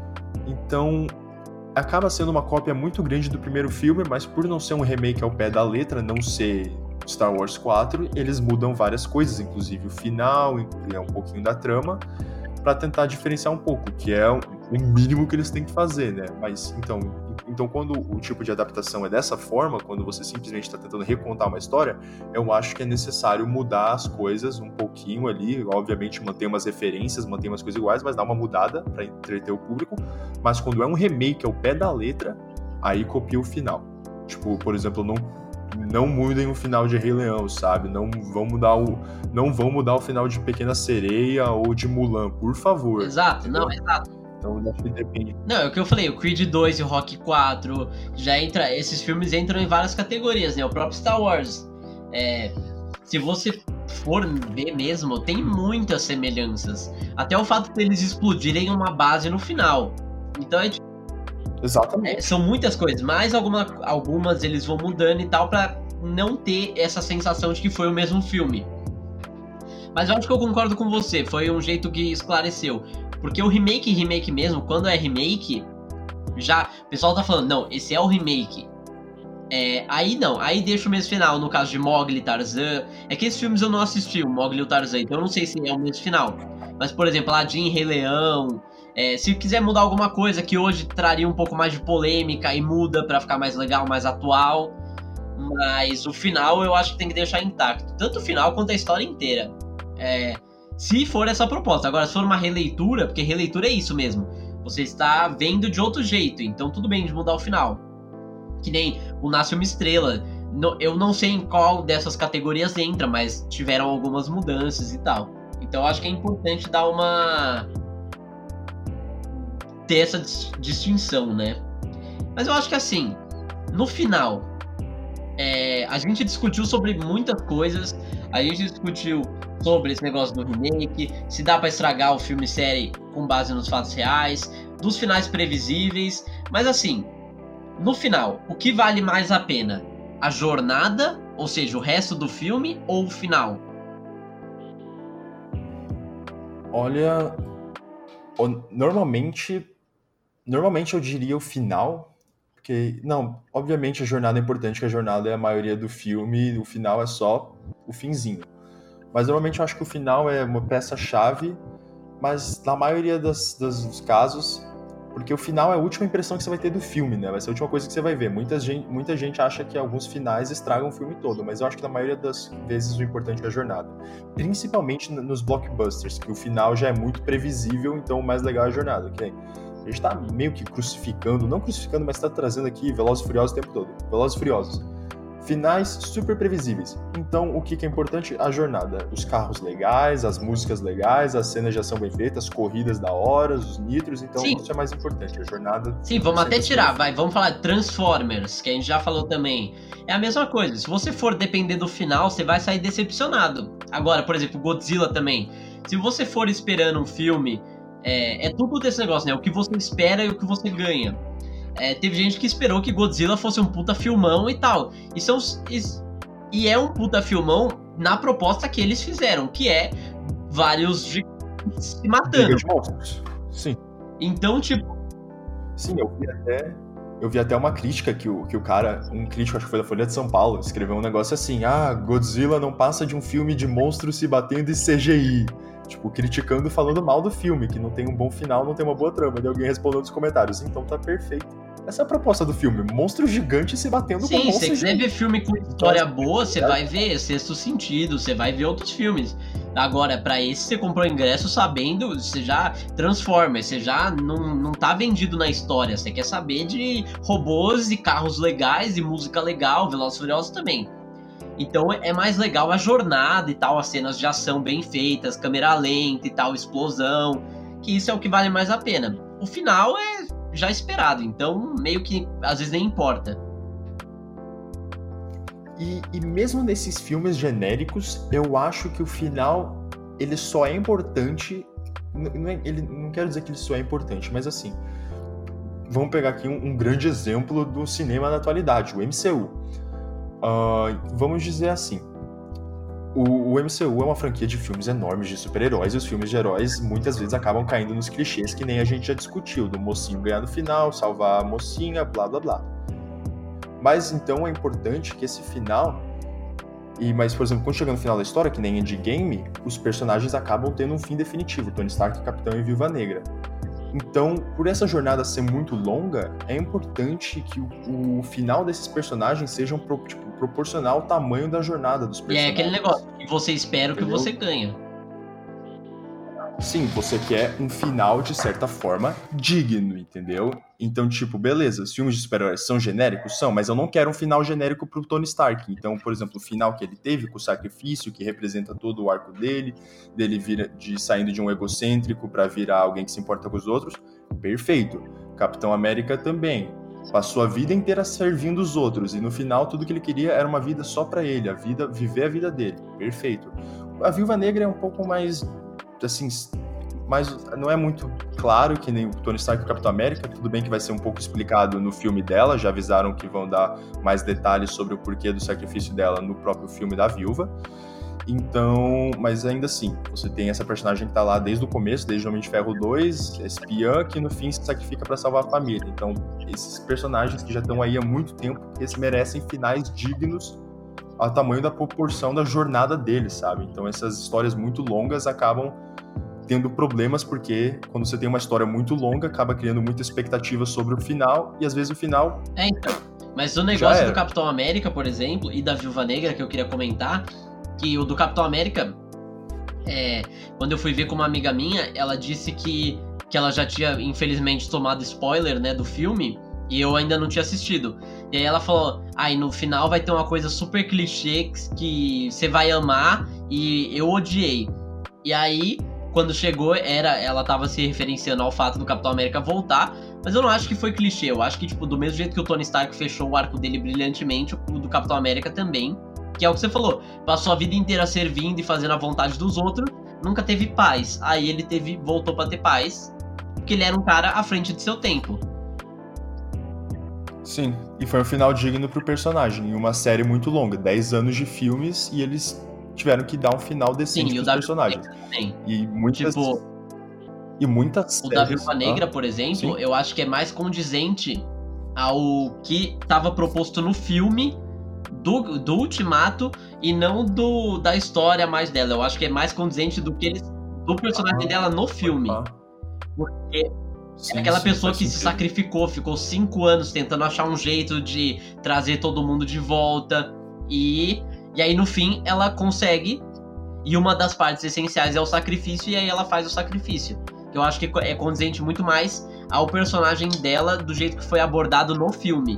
Speaker 2: Então, acaba sendo uma cópia muito grande do primeiro filme, mas por não ser um remake ao pé da letra, não ser Star Wars quatro, eles mudam várias coisas, inclusive o final, é um pouquinho da trama, para tentar diferenciar um pouco, que é o mínimo que eles têm que fazer, né? Mas, então, então quando o tipo de adaptação é dessa forma, quando você simplesmente está tentando recontar uma história, eu acho que é necessário mudar as coisas um pouquinho ali, obviamente manter umas referências, manter umas coisas iguais, mas dar uma mudada para entreter o público. Mas quando é um remake ao pé da letra, aí copia o final. Tipo, por exemplo, não não mudem o final de Rei Leão, sabe? Não vão mudar o, não vão mudar o final de Pequena Sereia ou de Mulan, por favor.
Speaker 1: Exato, entendeu? Não, exato.
Speaker 2: Então acho que depende.
Speaker 1: Não, é o que eu falei, o Creed dois e o Rocky quatro, já entra, esses filmes entram em várias categorias, né? O próprio Star Wars. É, se você for ver mesmo, tem muitas semelhanças. Até o fato de eles explodirem uma base no final. Então é tipo,
Speaker 2: Exatamente.
Speaker 1: É, são muitas coisas, mas alguma, algumas eles vão mudando e tal, pra não ter essa sensação de que foi o mesmo filme. Mas eu acho que eu concordo com você, foi um jeito que esclareceu. Porque o remake, remake mesmo, quando é remake, já o pessoal tá falando, não, esse é o remake. É, aí não, aí deixa o mesmo final, no caso de Mowgli e Tarzan. É que esses filmes eu não assisti, o Mowgli e o Tarzan, então eu não sei se é o mesmo final. Mas, por exemplo, Aladdin, Rei Leão... É, se quiser mudar alguma coisa que hoje traria um pouco mais de polêmica e muda pra ficar mais legal, mais atual, mas o final eu acho que tem que deixar intacto, tanto o final quanto a história inteira, é, se for essa proposta. Agora, se for uma releitura, porque releitura é isso mesmo, você está vendo de outro jeito, então tudo bem de mudar o final, que nem o Nasce Uma Estrela, no, eu não sei em qual dessas categorias entra, mas tiveram algumas mudanças e tal, então eu acho que é importante dar uma... ter essa distinção, né? Mas eu acho que assim, no final, é, a gente discutiu sobre muitas coisas, a gente discutiu sobre esse negócio do remake, se dá pra estragar o filme e série com base nos fatos reais, dos finais previsíveis, mas assim, no final, o que vale mais a pena? A jornada, ou seja, o resto do filme, ou o final?
Speaker 2: Olha, normalmente... Normalmente eu diria o final, porque, não, obviamente a jornada é importante, que a jornada é a maioria do filme, o final é só o finzinho. Mas normalmente eu acho que o final é uma peça-chave, mas na maioria das, das, dos casos, porque o final é a última impressão que você vai ter do filme, né? Vai ser a última coisa que você vai ver. Muita gente, muita gente acha que alguns finais estragam o filme todo, mas eu acho que na maioria das vezes o importante é a jornada. Principalmente nos blockbusters, que o final já é muito previsível, então o mais legal é a jornada, ok? A gente tá meio que crucificando, não crucificando, mas tá trazendo aqui Velozes e Furiosos o tempo todo. Velozes e Furiosos. Finais super previsíveis. Então, o que que é importante? A jornada. Os carros legais, as músicas legais, as cenas de ação bem feitas, as corridas da hora, os nitros. Então, Sim. isso é mais importante. A jornada...
Speaker 1: Sim, vamos até tirar. Vai, vamos falar de Transformers, que a gente já falou também. É a mesma coisa. Se você for depender do final, você vai sair decepcionado. Agora, por exemplo, Godzilla também. Se você for esperando um filme... É, é tudo desse negócio, né? O que você espera e o que você ganha. É, teve gente que esperou que Godzilla fosse um puta filmão e tal. E, são, e, e é um puta filmão na proposta que eles fizeram, que é vários gigantes se matando.
Speaker 2: Sim.
Speaker 1: Então, tipo...
Speaker 2: Sim, eu vi até... Eu vi até uma crítica que o, que o cara, um crítico, acho que foi da Folha de São Paulo, escreveu um negócio assim, ah, Godzilla não passa de um filme de monstros se batendo em C G I. Tipo, criticando e falando mal do filme, que não tem um bom final, não tem uma boa trama. E alguém respondeu nos comentários, então tá perfeito. Essa é a proposta do filme, monstros gigantes se batendo
Speaker 1: Sim,
Speaker 2: com monstros
Speaker 1: gigantes. Sim, se você quiser ver filme com história
Speaker 2: Nossa,
Speaker 1: boa, você
Speaker 2: é.
Speaker 1: vai ver Sexto Sentido, você vai ver outros filmes. Agora, pra esse você comprou ingresso sabendo, você já transforma, você já não, não tá vendido na história, você quer saber de robôs e carros legais e música legal, Velozes e Furiosos também. Então é mais legal a jornada e tal, as cenas de ação bem feitas, câmera lenta e tal, explosão, que isso é o que vale mais a pena. O final é já esperado, então meio que às vezes nem importa.
Speaker 2: E, e mesmo nesses filmes genéricos, eu acho que o final, ele só é importante, não, é, ele, não quero dizer que ele só é importante, mas assim, vamos pegar aqui um, um grande exemplo do cinema da atualidade, o M C U. Uh, vamos dizer assim, o, o M C U é uma franquia de filmes enormes de super-heróis, e os filmes de heróis muitas vezes acabam caindo nos clichês que nem a gente já discutiu, do mocinho ganhar no final, salvar a mocinha, blá blá blá. Mas então é importante que esse final, e mas por exemplo, quando chega no final da história, que nem Endgame, os personagens acabam tendo um fim definitivo, Tony Stark, Capitão e Viúva Negra. Então, por essa jornada ser muito longa, é importante que o, o final desses personagens seja pro, tipo, proporcional ao tamanho da jornada dos personagens.
Speaker 1: E é aquele negócio que você espera, entendeu? Que você ganha.
Speaker 2: Sim, você quer um final, de certa forma, digno, entendeu? Então, tipo, beleza, os filmes de super-heróis são genéricos? São, mas eu não quero um final genérico pro Tony Stark. Então, por exemplo, o final que ele teve com o sacrifício, que representa todo o arco dele, dele vira, de saindo de um egocêntrico pra virar alguém que se importa com os outros, perfeito. Capitão América também. Passou a vida inteira servindo os outros, e no final tudo que ele queria era uma vida só pra ele, a vida, viver a vida dele. Perfeito. A Viúva Negra é um pouco mais... assim, mas não é muito claro que nem o Tony Stark e o Capitão América, tudo bem que vai ser um pouco explicado no filme dela, já avisaram que vão dar mais detalhes sobre o porquê do sacrifício dela no próprio filme da Viúva, então, mas ainda assim, você tem essa personagem que tá lá desde o começo, desde o Homem de Ferro dois, espiã, que no fim se sacrifica pra salvar a família, então esses personagens que já estão aí há muito tempo, eles merecem finais dignos ao tamanho da proporção da jornada deles, sabe? Então essas histórias muito longas acabam tendo problemas, porque quando você tem uma história muito longa, acaba criando muita expectativa sobre o final, e às vezes o final...
Speaker 1: É, então. Mas o negócio do Capitão América, por exemplo, e da Viúva Negra, que eu queria comentar, que o do Capitão América, é, quando eu fui ver com uma amiga minha, ela disse que, que ela já tinha, infelizmente, tomado spoiler, né, do filme, e eu ainda não tinha assistido. E aí ela falou, aí ah, no final vai ter uma coisa super clichê que você vai amar, e eu odiei. E aí, quando chegou, era, ela tava se referenciando ao fato do Capitão América voltar, mas eu não acho que foi clichê, eu acho que, tipo, do mesmo jeito que o Tony Stark fechou o arco dele brilhantemente, o do Capitão América também, que é o que você falou, passou a vida inteira servindo e fazendo a vontade dos outros, nunca teve paz, aí ele teve, voltou pra ter paz, porque ele era um cara à frente de seu tempo.
Speaker 2: Sim, e foi um final digno pro personagem, em uma série muito longa, dez anos de filmes, e eles tiveram que dar um final decente
Speaker 1: Sim,
Speaker 2: pros personagens.
Speaker 1: Também.
Speaker 2: E muitas,
Speaker 1: tipo,
Speaker 2: e muitas
Speaker 1: o da Viúva Negra, ah, por exemplo, sim. Eu acho que é mais condizente ao que estava proposto no filme do, do Ultimato e não do, da história mais dela. Eu acho que é mais condizente do que eles, do personagem ah, dela no filme. Ah. Porque sim, é aquela sim, pessoa que sentido. Se sacrificou, ficou cinco anos tentando achar um jeito de trazer todo mundo de volta e... E aí, no fim, ela consegue, e uma das partes essenciais é o sacrifício, e aí ela faz o sacrifício. Eu acho que é condizente muito mais ao personagem dela, do jeito que foi abordado no filme.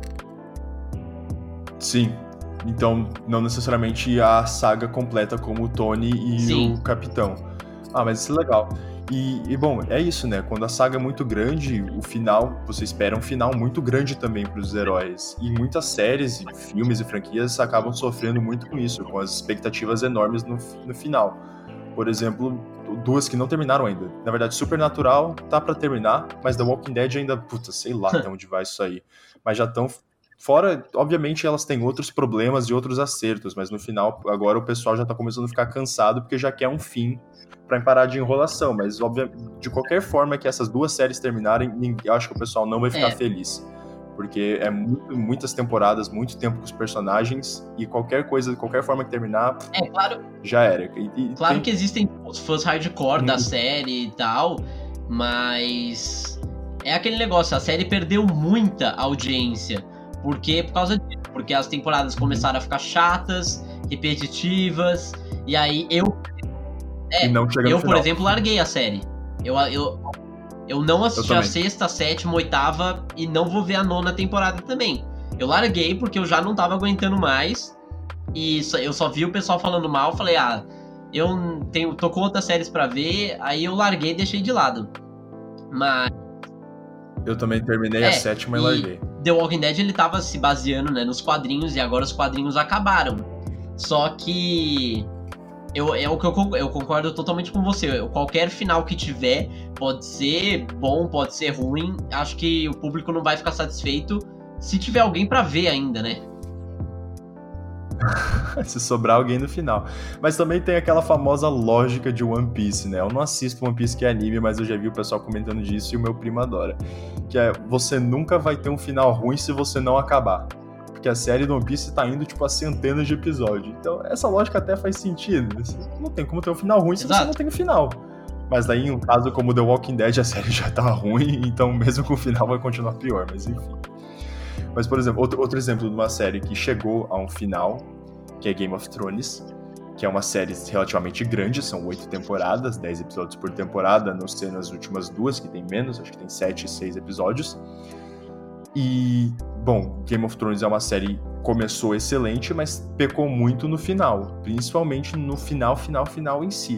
Speaker 2: Sim. Então, não necessariamente a saga completa como o Tony e Sim. o Capitão. Ah, mas isso é legal. E, e, bom, é isso, né? Quando a saga é muito grande, o final, você espera um final muito grande também para os heróis. E muitas séries, e filmes e franquias acabam sofrendo muito com isso, com as expectativas enormes no, no final. Por exemplo, duas que não terminaram ainda. Na verdade, Supernatural tá para terminar, mas The Walking Dead ainda, puta, sei lá até onde vai isso aí. Mas já estão... Fora, obviamente, elas têm outros problemas e outros acertos, mas no final, agora o pessoal já tá começando a ficar cansado porque já quer um fim pra parar de enrolação, mas obviamente, de qualquer forma que essas duas séries terminarem, eu acho que o pessoal não vai ficar é. feliz, porque é muito, muitas temporadas, muito tempo com os personagens, e qualquer coisa, de qualquer forma que terminar,
Speaker 1: é, claro,
Speaker 2: já era. E, e
Speaker 1: claro
Speaker 2: tem...
Speaker 1: que existem os fãs hardcore hum. da série e tal, mas é aquele negócio, a série perdeu muita audiência, porque por causa disso, porque as temporadas começaram a ficar chatas, repetitivas, e aí eu É, eu, por exemplo, larguei a série. Eu, eu, eu não assisti eu a sexta, a sétima, a oitava e não vou ver a nona temporada também. Eu larguei porque eu já não tava aguentando mais e só, eu só vi o pessoal falando mal. Falei, ah, eu tenho, tô com outras séries pra ver. Aí eu larguei e deixei de lado. Mas
Speaker 2: Eu também terminei
Speaker 1: É,
Speaker 2: a sétima e
Speaker 1: e
Speaker 2: larguei.
Speaker 1: The Walking Dead, ele tava se baseando, né, nos quadrinhos, e agora os quadrinhos acabaram. Só que eu, é o que eu, con- eu concordo totalmente com você. Qualquer final que tiver pode ser bom, pode ser ruim. Acho que o público não vai ficar satisfeito se tiver alguém pra ver ainda, né?
Speaker 2: Se sobrar alguém no final. Mas também tem aquela famosa lógica de One Piece, né? Eu não assisto One Piece que é anime, mas eu já vi o pessoal comentando disso e o meu primo adora. Que é, você nunca vai ter um final ruim se você não acabar. Porque a série do One Piece tá indo, tipo, a centenas de episódios. Então, essa lógica até faz sentido. Não tem como ter um final ruim se
Speaker 1: Exato.
Speaker 2: você não tem um final. Mas daí, em um caso como The Walking Dead, a série já tá ruim, então mesmo com o final vai continuar pior, mas enfim. Mas, por exemplo, outro, outro exemplo de uma série que chegou a um final, que é Game of Thrones, que é uma série relativamente grande, são oito temporadas, dez episódios por temporada, não sei nas últimas duas, que tem menos, acho que tem sete, seis episódios. E, bom, Game of Thrones é uma série que começou excelente, mas pecou muito no final, principalmente no final, final, final em si.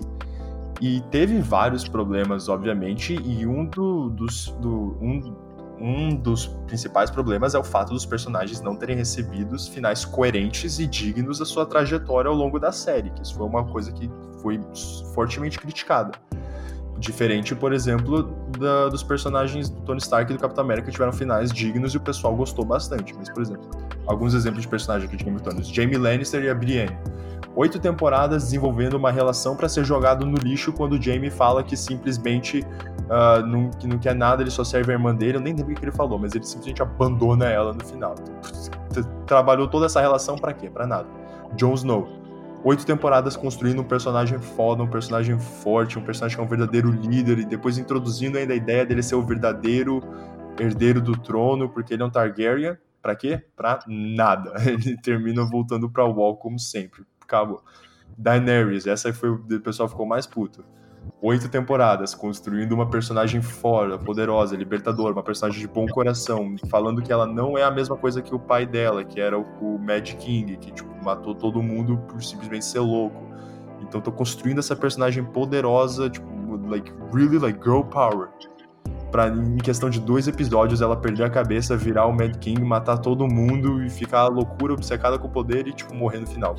Speaker 2: E teve vários problemas, obviamente, e um, do, dos, do, um, um dos principais problemas é o fato dos personagens não terem recebido finais coerentes e dignos da sua trajetória ao longo da série, que isso foi uma coisa que foi fortemente criticada. Diferente, por exemplo, da, dos personagens do Tony Stark e do Capitão América, que tiveram finais dignos e o pessoal gostou bastante. Mas, por exemplo, alguns exemplos de personagens aqui de Game of Thrones: Jaime Lannister e a Brienne. Oito temporadas desenvolvendo uma relação pra ser jogado no lixo quando o Jaime fala que simplesmente uh, não, que não quer nada, ele só serve a irmã dele. Eu nem lembro o que ele falou, mas ele simplesmente abandona ela no final. Então, trabalhou toda essa relação pra quê? Pra nada. Jon Snow. Oito temporadas construindo um personagem foda, um personagem forte, um personagem que é um verdadeiro líder, e depois introduzindo ainda a ideia dele ser o verdadeiro herdeiro do trono, porque ele é um Targaryen. Pra quê? Pra nada. Ele termina voltando pra Wall como sempre. Acabou. Daenerys, essa foi o pessoal ficou mais puto. Oito temporadas, construindo uma personagem fora, poderosa, libertadora, uma personagem de bom coração, falando que ela não é a mesma coisa que o pai dela, que era o, o Mad King, que tipo, matou todo mundo por simplesmente ser louco. Então tô construindo essa personagem poderosa, tipo, like, really like girl power. Pra, em questão de dois episódios, ela perder a cabeça, virar o Mad King, matar todo mundo e ficar loucura, obcecada com o poder e, tipo, morrer no final.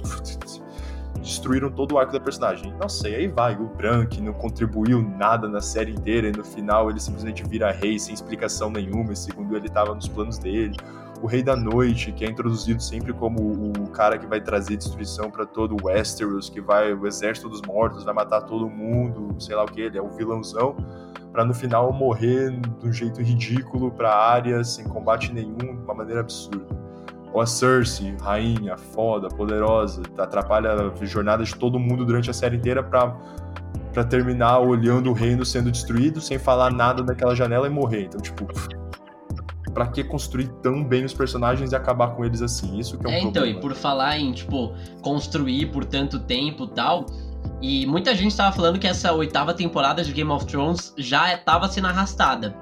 Speaker 2: Destruíram todo o arco da personagem. Nossa, e aí vai, o Bran, que não contribuiu nada na série inteira, e no final ele simplesmente vira rei sem explicação nenhuma, e segundo ele tava nos planos dele. O Rei da Noite, que é introduzido sempre como o cara que vai trazer destruição pra todo o Westeros, que vai, o exército dos mortos, vai matar todo mundo, sei lá o que, ele é o vilãozão, pra no final morrer de um jeito ridículo pra área, sem combate nenhum, de uma maneira absurda. Ou a Cersei, rainha, foda, poderosa, atrapalha a jornada de todo mundo durante a série inteira pra, pra terminar olhando o reino sendo destruído, sem falar nada daquela janela e morrer. Então, tipo, pra que construir tão bem os personagens e acabar com eles assim? Isso que é um
Speaker 1: é,
Speaker 2: problema.
Speaker 1: então, e por falar em, tipo, construir por tanto tempo e tal, e muita gente tava falando que essa oitava temporada de Game of Thrones já tava sendo arrastada.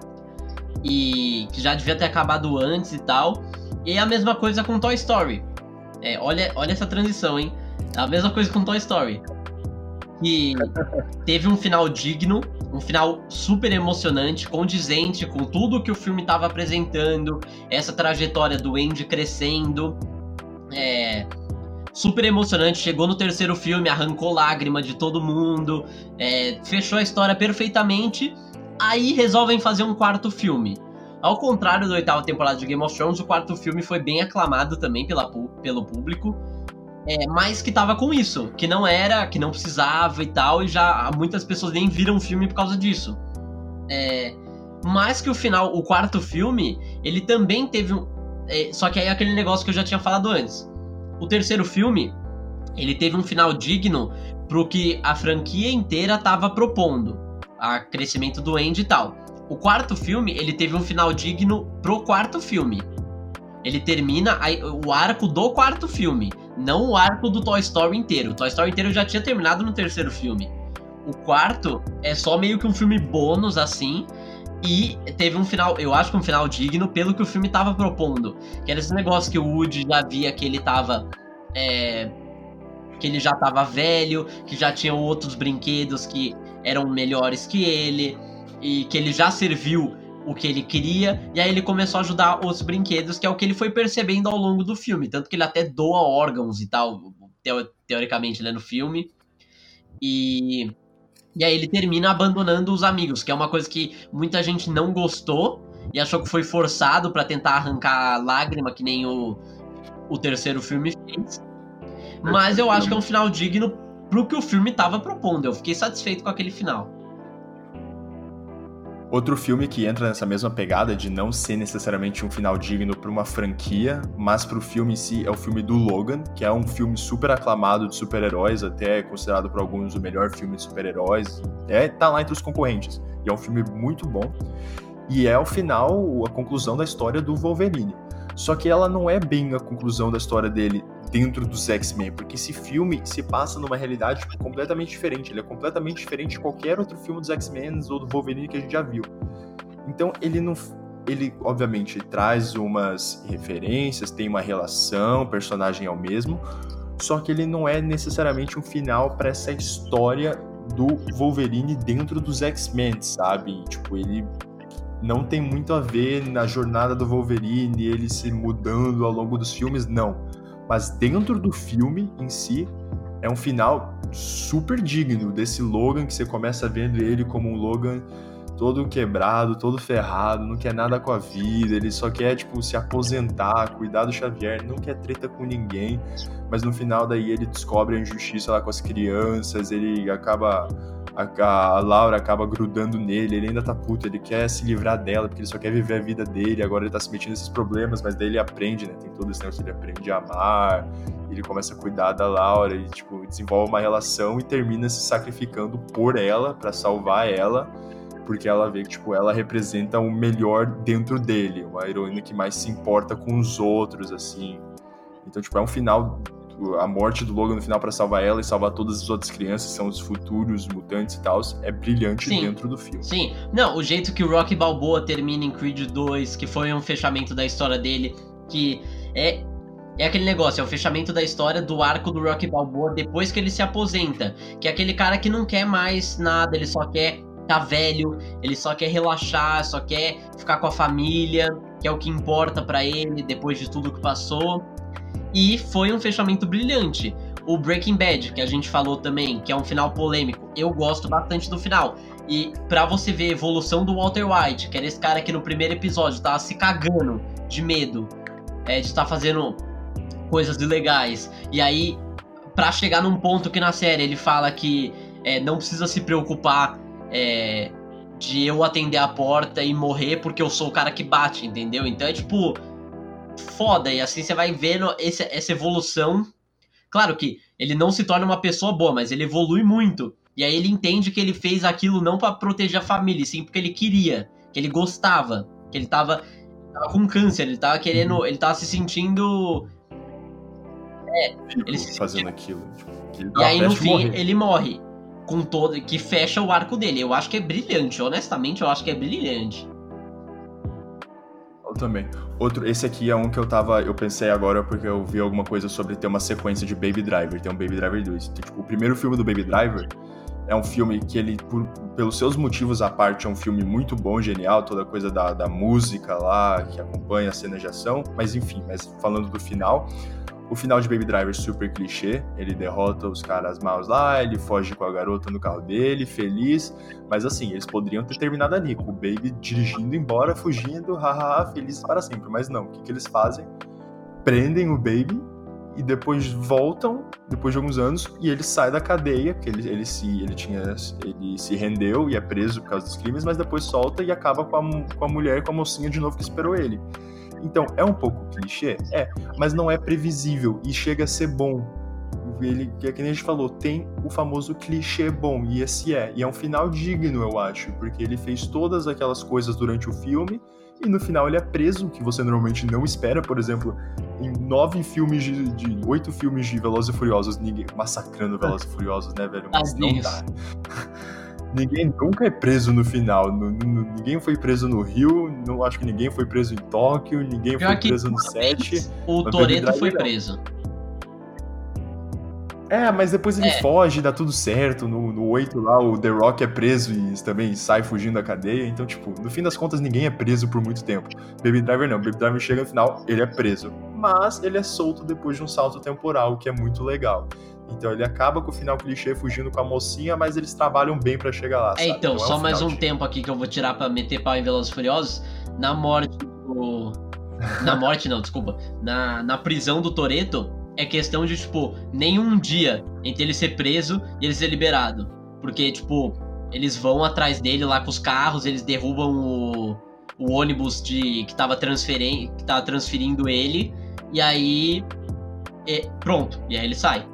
Speaker 1: E que já devia ter acabado antes e tal. E é a mesma coisa com Toy Story. É, olha, olha essa transição, hein? É a mesma coisa com Toy Story. Que teve um final digno, um final super emocionante, condizente com tudo que o filme estava apresentando, essa trajetória do Andy crescendo. É, super emocionante, chegou no terceiro filme, arrancou lágrima de todo mundo, é, fechou a história perfeitamente. Aí resolvem fazer um quarto filme. Ao contrário da oitava temporada de Game of Thrones, o quarto filme foi bem aclamado também pela, pelo público, é, mas que tava com isso, que não era, que não precisava e tal, e já muitas pessoas nem viram o filme por causa disso. É, mas que o final, o quarto filme, ele também teve um... É, só que aí é aquele negócio que eu já tinha falado antes. O terceiro filme, ele teve um final digno pro que a franquia inteira tava propondo, a crescimento do Andy e tal. O quarto filme, ele teve um final digno pro quarto filme. Ele termina a, o arco do quarto filme, não o arco do Toy Story inteiro. O Toy Story inteiro já tinha terminado no terceiro filme. O quarto é só meio que um filme bônus, assim, e teve um final, eu acho que um final digno pelo que o filme tava propondo. Que era esse negócio que o Woody já via que ele tava... É, que ele já tava velho, que já tinha outros brinquedos que eram melhores que ele... E que ele já serviu o que ele queria, e aí ele começou a ajudar os brinquedos, que é o que ele foi percebendo ao longo do filme, tanto que ele até doa órgãos e tal, teo- teoricamente, né, no filme, e, e aí ele termina abandonando os amigos, que é uma coisa que muita gente não gostou, e achou que foi forçado pra tentar arrancar a lágrima, que nem o, o terceiro filme fez, mas eu acho que é um final digno pro que o filme tava propondo, eu fiquei satisfeito com aquele final.
Speaker 2: Outro filme que entra nessa mesma pegada de não ser necessariamente um final digno para uma franquia, mas para o filme em si, é o filme do Logan, que é um filme super aclamado de super-heróis, até é considerado por alguns o melhor filme de super-heróis, é, tá lá entre os concorrentes, e é um filme muito bom, e é o final, a conclusão da história do Wolverine. Só que ela não é bem a conclusão da história dele dentro dos X-Men, porque esse filme se passa numa realidade completamente diferente. Ele é completamente diferente de qualquer outro filme dos X-Men ou do Wolverine que a gente já viu. Então ele não... Ele, obviamente, traz umas referências, tem uma relação, o personagem é o mesmo, só que ele não é necessariamente um final para essa história do Wolverine dentro dos X-Men, sabe? Tipo, ele... não tem muito a ver na jornada do Wolverine, ele se mudando ao longo dos filmes, não. Mas dentro do filme em si, é um final super digno desse Logan, que você começa vendo ele como um Logan todo quebrado, todo ferrado, não quer nada com a vida, ele só quer, tipo, se aposentar, cuidar do Xavier, não quer treta com ninguém, mas no final daí ele descobre a injustiça lá com as crianças, ele acaba... A, a Laura acaba grudando nele, ele ainda tá puto, ele quer se livrar dela, porque ele só quer viver a vida dele, agora ele tá se metendo nesses problemas, mas daí ele aprende, né, tem todo esse negócio, ele aprende a amar, ele começa a cuidar da Laura, e tipo, desenvolve uma relação e termina se sacrificando por ela, pra salvar ela, porque ela vê que, tipo, ela representa o melhor dentro dele, uma heroína que mais se importa com os outros, assim. Então, tipo, é um final... A morte do Logan no final pra salvar ela e salvar todas as outras crianças, que são os futuros mutantes e tal, é brilhante. Sim, dentro do filme.
Speaker 1: Sim, não, o jeito que o Rocky Balboa termina em Creed dois, que foi um fechamento da história dele, que é... É aquele negócio, é o fechamento da história do arco do Rocky Balboa depois que ele se aposenta. Que é aquele cara que não quer mais nada, ele só quer tá velho, ele só quer relaxar, só quer ficar com a família, que é o que importa pra ele depois de tudo que passou. E foi um fechamento brilhante. O Breaking Bad, que a gente falou também, que é um final polêmico, eu gosto bastante do final. E pra você ver a evolução do Walter White, que era esse cara que no primeiro episódio tava se cagando de medo é, de estar fazendo coisas ilegais. E aí, pra chegar num ponto que na série ele fala que é, não precisa se preocupar é, de eu atender a porta e morrer porque eu sou o cara que bate, entendeu? Então é tipo... foda, e assim você vai vendo esse, essa evolução. Claro que ele não se torna uma pessoa boa, mas ele evolui muito. E aí ele entende que ele fez aquilo não pra proteger a família, sim porque ele queria, que ele gostava, que ele tava, tava com câncer, ele tava querendo, ele tava se sentindo... É, ele se
Speaker 2: fazendo aquilo. Tipo,
Speaker 1: e aí no fim morrer. Ele morre, com todo, que fecha o arco dele. Eu acho que é brilhante, honestamente eu acho que é brilhante.
Speaker 2: Eu também. Outro, esse aqui é um que eu tava, eu pensei agora porque eu vi alguma coisa sobre ter uma sequência de Baby Driver, tem um Baby Driver dois. Então, tipo, o primeiro filme do Baby Driver é um filme que ele, por, pelos seus motivos à parte, é um filme muito bom, genial, toda a coisa da, da música lá, que acompanha a cena de ação, mas enfim, mas falando do final, o final de Baby Driver é super clichê, ele derrota os caras maus lá, ele foge com a garota no carro dele, feliz, mas assim, eles poderiam ter terminado ali, com o Baby dirigindo embora, fugindo, hahaha, felizes para sempre, mas não, o que, que eles fazem? Prendem o Baby e depois voltam, depois de alguns anos, e ele sai da cadeia, porque ele, ele, se, ele, tinha, ele se rendeu e é preso por causa dos crimes, mas depois solta e acaba com a, com a mulher e com a mocinha de novo que esperou ele. Então, é um pouco clichê? É, mas não é previsível e chega a ser bom. Ele, que é que nem a gente falou, tem o famoso clichê bom, e esse é. E é um final digno, eu acho, porque ele fez todas aquelas coisas durante o filme e no final ele é preso, que você normalmente não espera. Por exemplo, em nove filmes de, de oito filmes de Velozes e Furiosos, ninguém massacrando Velozes e Furiosos, né, velho? Mas não dá. Ninguém nunca é preso no final. No, no, ninguém foi preso no Rio, não acho que ninguém foi preso em Tóquio, ninguém
Speaker 1: Pior
Speaker 2: foi preso no set.
Speaker 1: O Toretto foi preso.
Speaker 2: É, mas depois ele
Speaker 1: É.
Speaker 2: foge, dá tudo certo. No, no oito lá, o The Rock é preso e também sai fugindo da cadeia. Então, tipo, no fim das contas, ninguém é preso por muito tempo. Baby Driver não. Baby Driver chega no final, ele é preso. Mas ele é solto depois de um salto temporal, o que é muito legal. Então ele acaba com o final clichê fugindo com a mocinha, mas eles trabalham bem pra chegar lá,
Speaker 1: É,
Speaker 2: sabe?
Speaker 1: então,
Speaker 2: Não
Speaker 1: só
Speaker 2: um
Speaker 1: mais
Speaker 2: final
Speaker 1: um
Speaker 2: de-
Speaker 1: tempo aqui que eu vou tirar pra meter pau em Velozes e Furiosos. Na morte do... Na morte não, desculpa. Na, na prisão do Toretto, é questão de, tipo, nenhum dia entre ele ser preso e ele ser liberado. Porque, tipo, eles vão atrás dele lá com os carros, eles derrubam o, o ônibus de, que, tava transferen, que tava transferindo ele, e aí... é, pronto, e aí ele sai.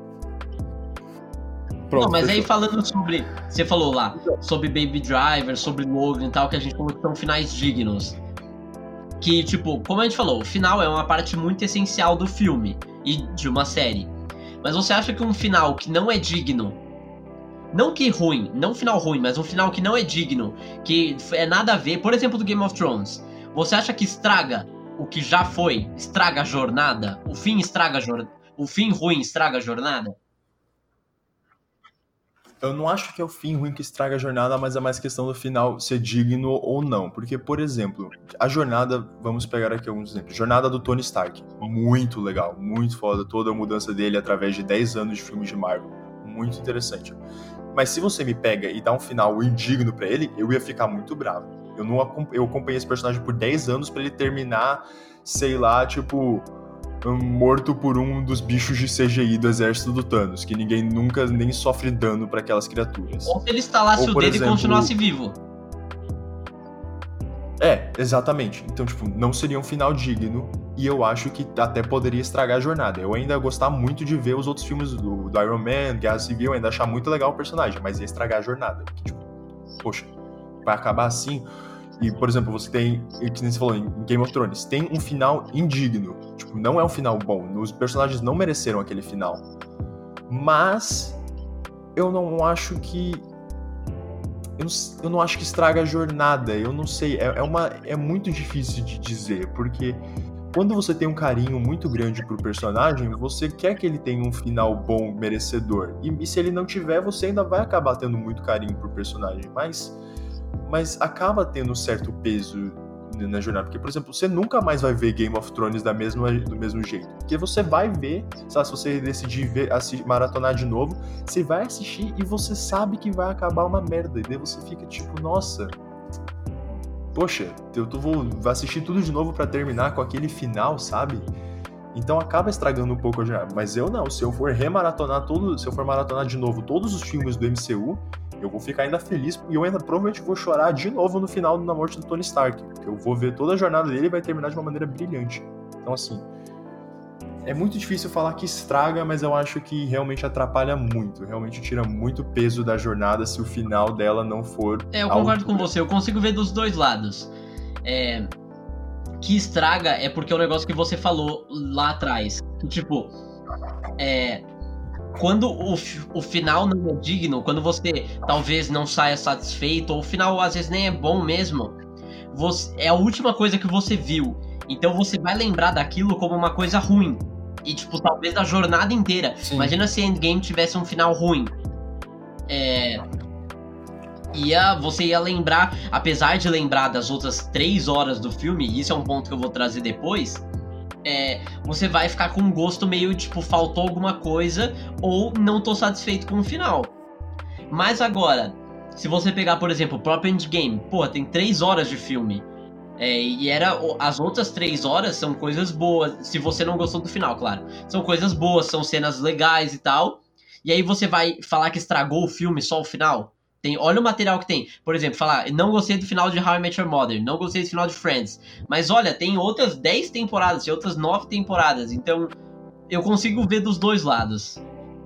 Speaker 2: Pronto,
Speaker 1: Não, mas
Speaker 2: fechou.
Speaker 1: aí falando sobre... Você falou lá, sobre Baby Driver, sobre Logan e tal, que a gente falou que são finais dignos. Que, tipo, como a gente falou, o final é uma parte muito essencial do filme e de uma série. Mas você acha que um final que não é digno, não que ruim, não um final ruim, mas um final que não é digno, que é nada a ver, por exemplo, do Game of Thrones, você acha que estraga o que já foi, estraga a jornada? O fim estraga a jornada? O fim ruim estraga a jornada?
Speaker 2: Eu não acho que é o fim ruim que estraga a jornada, mas é mais questão do final ser digno ou não. Porque, por exemplo, a jornada, vamos pegar aqui alguns exemplos. Jornada do Tony Stark, muito legal, muito foda, toda a mudança dele através de dez anos de filmes de Marvel, muito interessante. Mas se você me pega e dá um final indigno pra ele, eu ia ficar muito bravo. Eu não acom- eu acompanhei esse personagem por dez anos pra ele terminar, sei lá, tipo, morto por um dos bichos de C G I do exército do Thanos, que ninguém nunca nem sofre dano pra aquelas criaturas.
Speaker 1: Ou se ele instalasse
Speaker 2: Ou,
Speaker 1: o
Speaker 2: por
Speaker 1: dedo
Speaker 2: exemplo,
Speaker 1: e continuasse vivo?
Speaker 2: É, exatamente. Então, tipo, não seria um final digno e eu acho que até poderia estragar a jornada. Eu ainda ia gostar muito de ver os outros filmes do, do Iron Man, Guerra Civil, ainda achar muito legal o personagem, mas ia estragar a jornada. Porque, tipo, poxa, vai acabar assim. E, por exemplo, você tem, que nem você falou, em Game of Thrones, tem um final indigno. Tipo, não é um final bom. Os personagens não mereceram aquele final. Mas eu não acho que Eu não, eu não acho que estraga a jornada, eu não sei, é, é, uma, é muito difícil de dizer, porque quando você tem um carinho muito grande pro personagem, você quer que ele tenha um final bom, merecedor, e, e se ele não tiver, você ainda vai acabar tendo muito carinho pro personagem, mas, mas acaba tendo um certo peso na jornada, porque, por exemplo, você nunca mais vai ver Game of Thrones da mesma, do mesmo jeito, porque você vai ver, sabe, se você decidir ver, assistir, maratonar de novo, você vai assistir e você sabe que vai acabar uma merda, e daí você fica tipo, nossa, poxa, eu tô, vou, vou assistir tudo de novo pra terminar com aquele final, sabe? Então acaba estragando um pouco a jornada, mas eu não, se eu for remaratonar todo, se eu for maratonar de novo todos os filmes do M C U, eu vou ficar ainda feliz e eu ainda provavelmente vou chorar de novo no final da morte do Tony Stark, porque eu vou ver toda a jornada dele e vai terminar de uma maneira brilhante. Então, assim, é muito difícil falar que estraga, mas eu acho que realmente atrapalha muito, realmente tira muito peso da jornada se o final dela não for...
Speaker 1: É, eu
Speaker 2: à
Speaker 1: concordo com
Speaker 2: altura.
Speaker 1: você, eu consigo ver dos dois lados. É, que estraga é porque é o negócio que você falou lá atrás. Que, tipo, é, quando o, o final não é digno, quando você talvez não saia satisfeito, ou o final às vezes nem é bom mesmo, você, é a última coisa que você viu. Então você vai lembrar daquilo como uma coisa ruim. E, tipo, talvez da jornada inteira.
Speaker 2: Sim.
Speaker 1: Imagina se Endgame tivesse um final ruim. É... Ia, você ia lembrar, apesar de lembrar das outras três horas do filme, e isso é um ponto que eu vou trazer depois, é, você vai ficar com um gosto meio, tipo, faltou alguma coisa, ou não tô satisfeito com o final. Mas agora, se você pegar, por exemplo, o próprio Endgame, pô, tem três horas de filme, é, e era, as outras três horas são coisas boas, se você não gostou do final, claro. São coisas boas, são cenas legais e tal, e aí você vai falar que estragou o filme só o final? Tem, olha o material que tem. Por exemplo, falar, não gostei do final de How I Met Your Mother, não gostei do final de Friends. Mas olha, tem outras dez temporadas, tem outras nove temporadas. Então, eu consigo ver dos dois lados.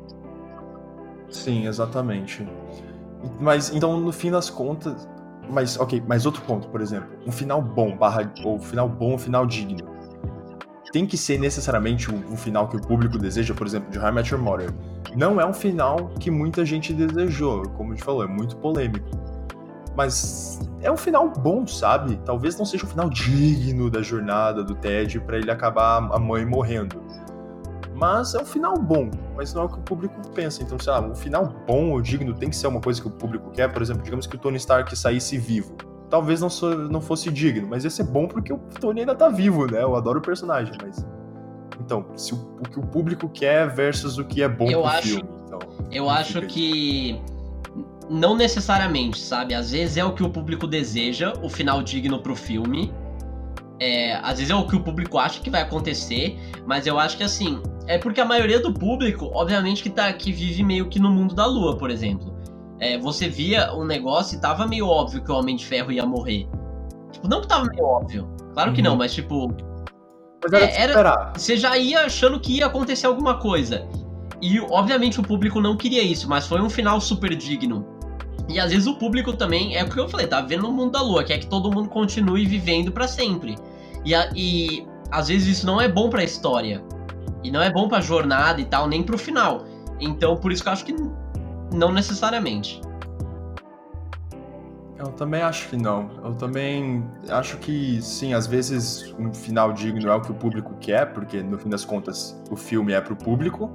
Speaker 2: Sim, exatamente. Mas, então, no fim das contas... Mas, ok, mas outro ponto, por exemplo. Um final bom, barra, ou final bom, um final digno. Tem que ser necessariamente o, o final que o público deseja, por exemplo, de How I Met Your Mother. Não é um final que muita gente desejou, como a gente falou, é muito polêmico. Mas é um final bom, sabe? Talvez não seja um final digno da jornada do Ted pra ele acabar a mãe morrendo. Mas é um final bom, mas não é o que o público pensa. Então, sei lá, um final bom ou digno tem que ser uma coisa que o público quer. Por exemplo, digamos que o Tony Stark saísse vivo. Talvez não, so, não fosse digno, mas ia ser bom porque o Tony ainda tá vivo, né? Eu adoro o personagem, mas... Então, se o, o que o público quer versus o que é bom
Speaker 1: eu
Speaker 2: pro
Speaker 1: acho,
Speaker 2: filme. Então,
Speaker 1: eu acho que... Não necessariamente, sabe? Às vezes é o que o público deseja, o final digno pro filme. É, às vezes é o que o público acha que vai acontecer, mas eu acho que assim, é porque a maioria do público, obviamente, que, tá, que vive meio que no mundo da lua, por exemplo. É, você via um negócio e tava meio óbvio que o Homem de Ferro ia morrer. Tipo, não que tava meio óbvio, claro que
Speaker 2: uhum.
Speaker 1: não, mas tipo...
Speaker 2: Mas era,
Speaker 1: é, era você já ia achando que ia acontecer alguma coisa. E, obviamente, o público não queria isso, mas foi um final super digno. E às vezes o público também, é o que eu falei, tá vendo no mundo da lua, quer que todo mundo continue vivendo pra sempre. E, a, e às vezes isso não é bom pra história. E não é bom pra jornada e tal, nem pro final. Então, por isso que eu acho que não necessariamente.
Speaker 2: Eu também acho que não. Eu também acho que, sim, às vezes um final digno é o que o público quer, porque no fim das contas o filme é pro público.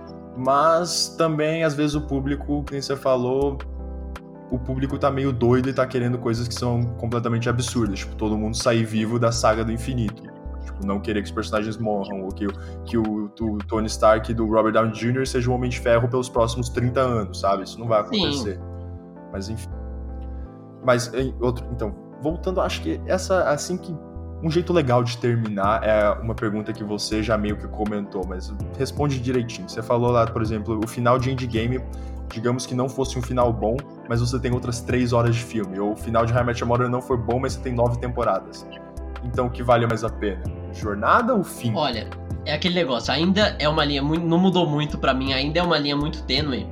Speaker 2: Mas também, às vezes, o público, como você falou... o público tá meio doido e tá querendo coisas que são completamente absurdas. Tipo, todo mundo sair vivo da saga do infinito. Tipo, não querer que os personagens morram, ou que, que o, o Tony Stark e do Robert Downey júnior seja o Homem de Ferro pelos próximos trinta anos, sabe? Isso não vai acontecer. Sim. Mas, enfim. Mas, em outro, então, voltando, acho que essa, assim que... Um jeito legal de terminar é uma pergunta que você já meio que comentou, mas responde direitinho. Você falou lá, por exemplo, o final de Endgame... digamos que não fosse um final bom, mas você tem outras três horas de filme. Ou o final de How I Met Your Mother não foi bom, mas você tem nove temporadas. Então, o que vale mais a pena? Jornada ou fim?
Speaker 1: Olha, é aquele negócio. Ainda é uma linha muito... Não mudou muito pra mim. Ainda é uma linha muito tênue.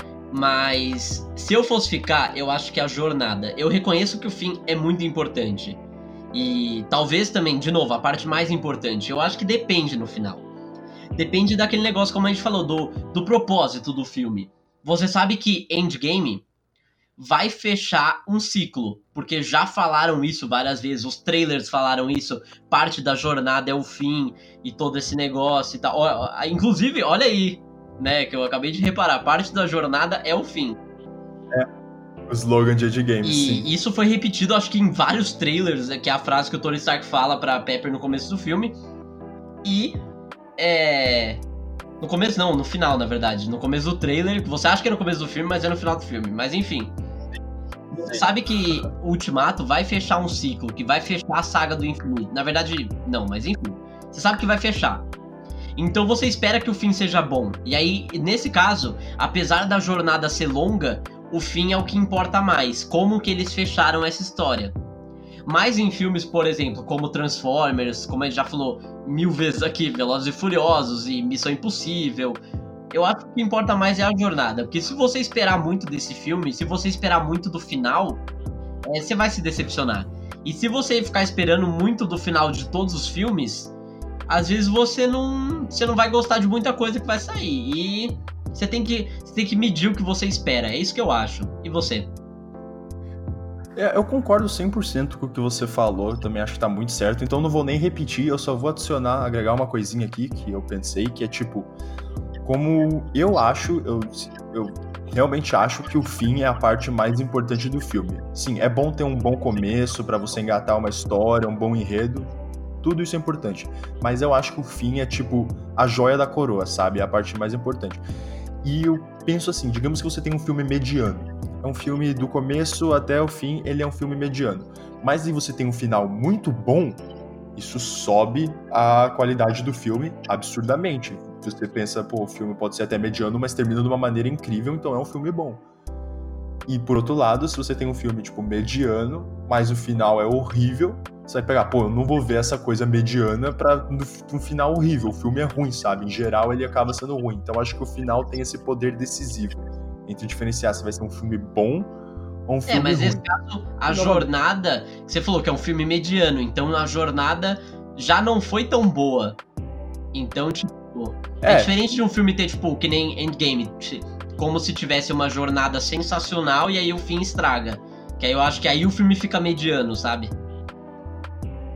Speaker 1: Mas, se eu fosse ficar, eu acho que a jornada. Eu reconheço que o fim é muito importante. E talvez também, de novo, a parte mais importante. Eu acho que depende no final. Depende daquele negócio, como a gente falou, do, do propósito do filme. Você sabe que Endgame vai fechar um ciclo, porque já falaram isso várias vezes, os trailers falaram isso, parte da jornada é o fim, e todo esse negócio e tal. Inclusive, olha aí, né, que eu acabei de reparar, parte da jornada é o fim.
Speaker 2: É, o slogan de Endgame,
Speaker 1: e
Speaker 2: sim.
Speaker 1: E isso foi repetido, acho que em vários trailers, que é a frase que o Tony Stark fala pra Pepper no começo do filme, e... é... No começo não, no final, na verdade. No começo do trailer, você acha que é no começo do filme, mas é no final do filme. Mas enfim. Você sabe que o Ultimato vai fechar um ciclo, que vai fechar a saga do infinito. Na verdade, não, mas enfim. Você sabe que vai fechar. Então você espera que o fim seja bom. E aí, nesse caso, apesar da jornada ser longa, o fim é o que importa mais. Como que eles fecharam essa história. Mas em filmes, por exemplo, como Transformers, como a gente já falou mil vezes aqui, Velozes e Furiosos e Missão Impossível, eu acho que o que importa mais é a jornada. Porque se você esperar muito desse filme, se você esperar muito do final, é, você vai se decepcionar. E se você ficar esperando muito do final de todos os filmes, às vezes você não, você não vai gostar de muita coisa que vai sair. E você tem que, você tem que medir o que você espera. É isso que eu acho. E você?
Speaker 2: É, eu concordo cem por cento com o que você falou, eu também acho que tá muito certo, então não vou nem repetir, eu só vou adicionar, agregar uma coisinha aqui que eu pensei, que é tipo, como eu acho, eu, eu realmente acho que o fim é a parte mais importante do filme. Sim, é bom ter um bom começo pra você engatar uma história, um bom enredo, tudo isso é importante, mas eu acho que o fim é tipo a joia da coroa, sabe? É a parte mais importante. E eu penso assim, digamos que você tem um filme mediano. É um filme do começo até o fim, ele é um filme mediano. Mas se você tem um final muito bom, isso sobe a qualidade do filme absurdamente. Você pensa, pô, o filme pode ser até mediano, mas termina de uma maneira incrível, então é um filme bom. E por outro lado, se você tem um filme tipo mediano, mas o final é horrível, você vai pegar, pô, eu não vou ver essa coisa mediana pra um final horrível. O filme é ruim, sabe? Em geral, ele acaba sendo ruim. Então, acho que o final tem esse poder decisivo entre diferenciar se vai ser um filme bom ou um filme ruim. É, mas
Speaker 1: nesse caso, a não, jornada... Você falou que é um filme mediano, então a jornada já não foi tão boa. Então, tipo... É, é diferente de um filme ter, tipo, que nem Endgame, como se tivesse uma jornada sensacional e aí o fim estraga. Que aí eu acho que aí o filme fica mediano, sabe?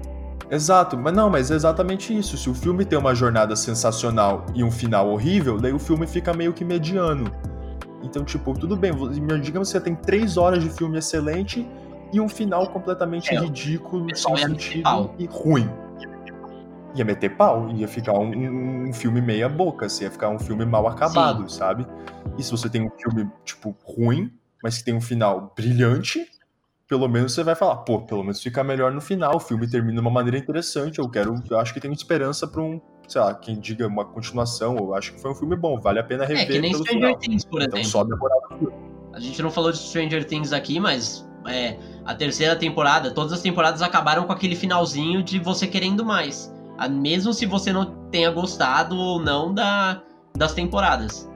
Speaker 2: Exato, mas não, mas é exatamente isso. Se o filme tem uma jornada sensacional e um final horrível, daí o filme fica meio que mediano. Então, tipo, tudo bem, digamos que você tem três horas de filme excelente e um final completamente
Speaker 1: É,
Speaker 2: ridículo,
Speaker 1: pessoal
Speaker 2: sem
Speaker 1: ia meter
Speaker 2: sentido
Speaker 1: pau.
Speaker 2: e ruim. Ia meter pau, ia ficar um, um- um filme meia boca, assim, ia ficar um filme mal acabado, sabe? E se você tem um filme, tipo, ruim, mas que tem um final brilhante, pelo menos você vai falar, pô, pelo menos fica melhor no final, o filme termina de uma maneira interessante, eu quero, eu acho que tenho esperança pra um, sei lá, quem diga uma continuação, eu acho que foi um filme bom, vale a pena
Speaker 1: É, que
Speaker 2: rever
Speaker 1: nem
Speaker 2: pelo
Speaker 1: Stranger
Speaker 2: final.
Speaker 1: Things, por
Speaker 2: Então
Speaker 1: exemplo.
Speaker 2: sobe a moral do filme.
Speaker 1: A gente não falou de Stranger Things aqui, mas é, a terceira temporada, todas as temporadas acabaram com aquele finalzinho de você querendo mais. Ah, mesmo se você não tenha gostado ou não da, das temporadas.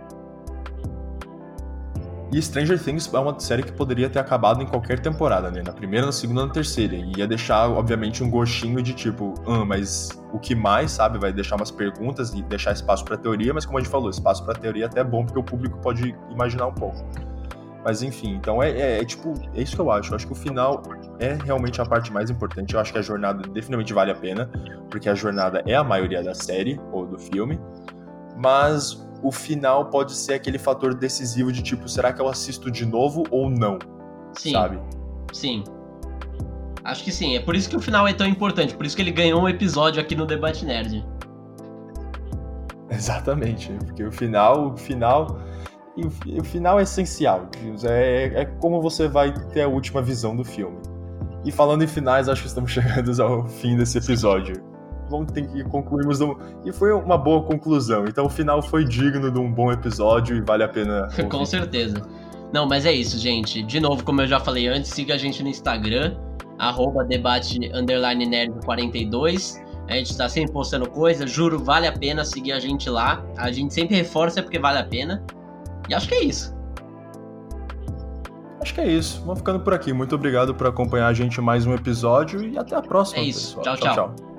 Speaker 2: E Stranger Things é uma série que poderia ter acabado em qualquer temporada, né? Na primeira, na segunda, na terceira. E ia deixar, obviamente, um gostinho de tipo, ah, mas o que mais, sabe? Vai deixar umas perguntas e deixar espaço pra teoria, mas como a gente falou, espaço pra teoria é até bom, porque o público pode imaginar um pouco. Mas enfim, então é, é, é tipo, é isso que eu acho. Eu acho que o final é realmente a parte mais importante. Eu acho que a jornada definitivamente vale a pena, porque a jornada é a maioria da série ou do filme. Mas o final pode ser aquele fator decisivo de tipo, será que eu assisto de novo ou não?
Speaker 1: Sim.
Speaker 2: Sabe?
Speaker 1: Sim. Acho que sim. É por isso que o final é tão importante. Por isso que ele ganhou um episódio aqui no Debate Nerd.
Speaker 2: Exatamente. Porque o final, o final, e o, e o final é essencial. É, é como você vai ter a última visão do filme. E falando em finais, acho que estamos chegando ao fim desse episódio. Vamos ter que concluirmos. Um... E foi uma boa conclusão. Então o final foi digno de um bom episódio e vale a pena ouvir.
Speaker 1: Com certeza. Não, mas é isso, gente. De novo, como eu já falei antes, siga a gente no Instagram, arroba debate underline nerd quarenta e dois. A gente tá sempre postando coisa, juro, vale a pena seguir a gente lá. A gente sempre reforça porque vale a pena. E acho que é isso.
Speaker 2: Acho que é isso. Vamos ficando por aqui. Muito obrigado por acompanhar a gente em mais um episódio e até a próxima,
Speaker 1: É isso.
Speaker 2: pessoal.
Speaker 1: Tchau, tchau.
Speaker 2: tchau.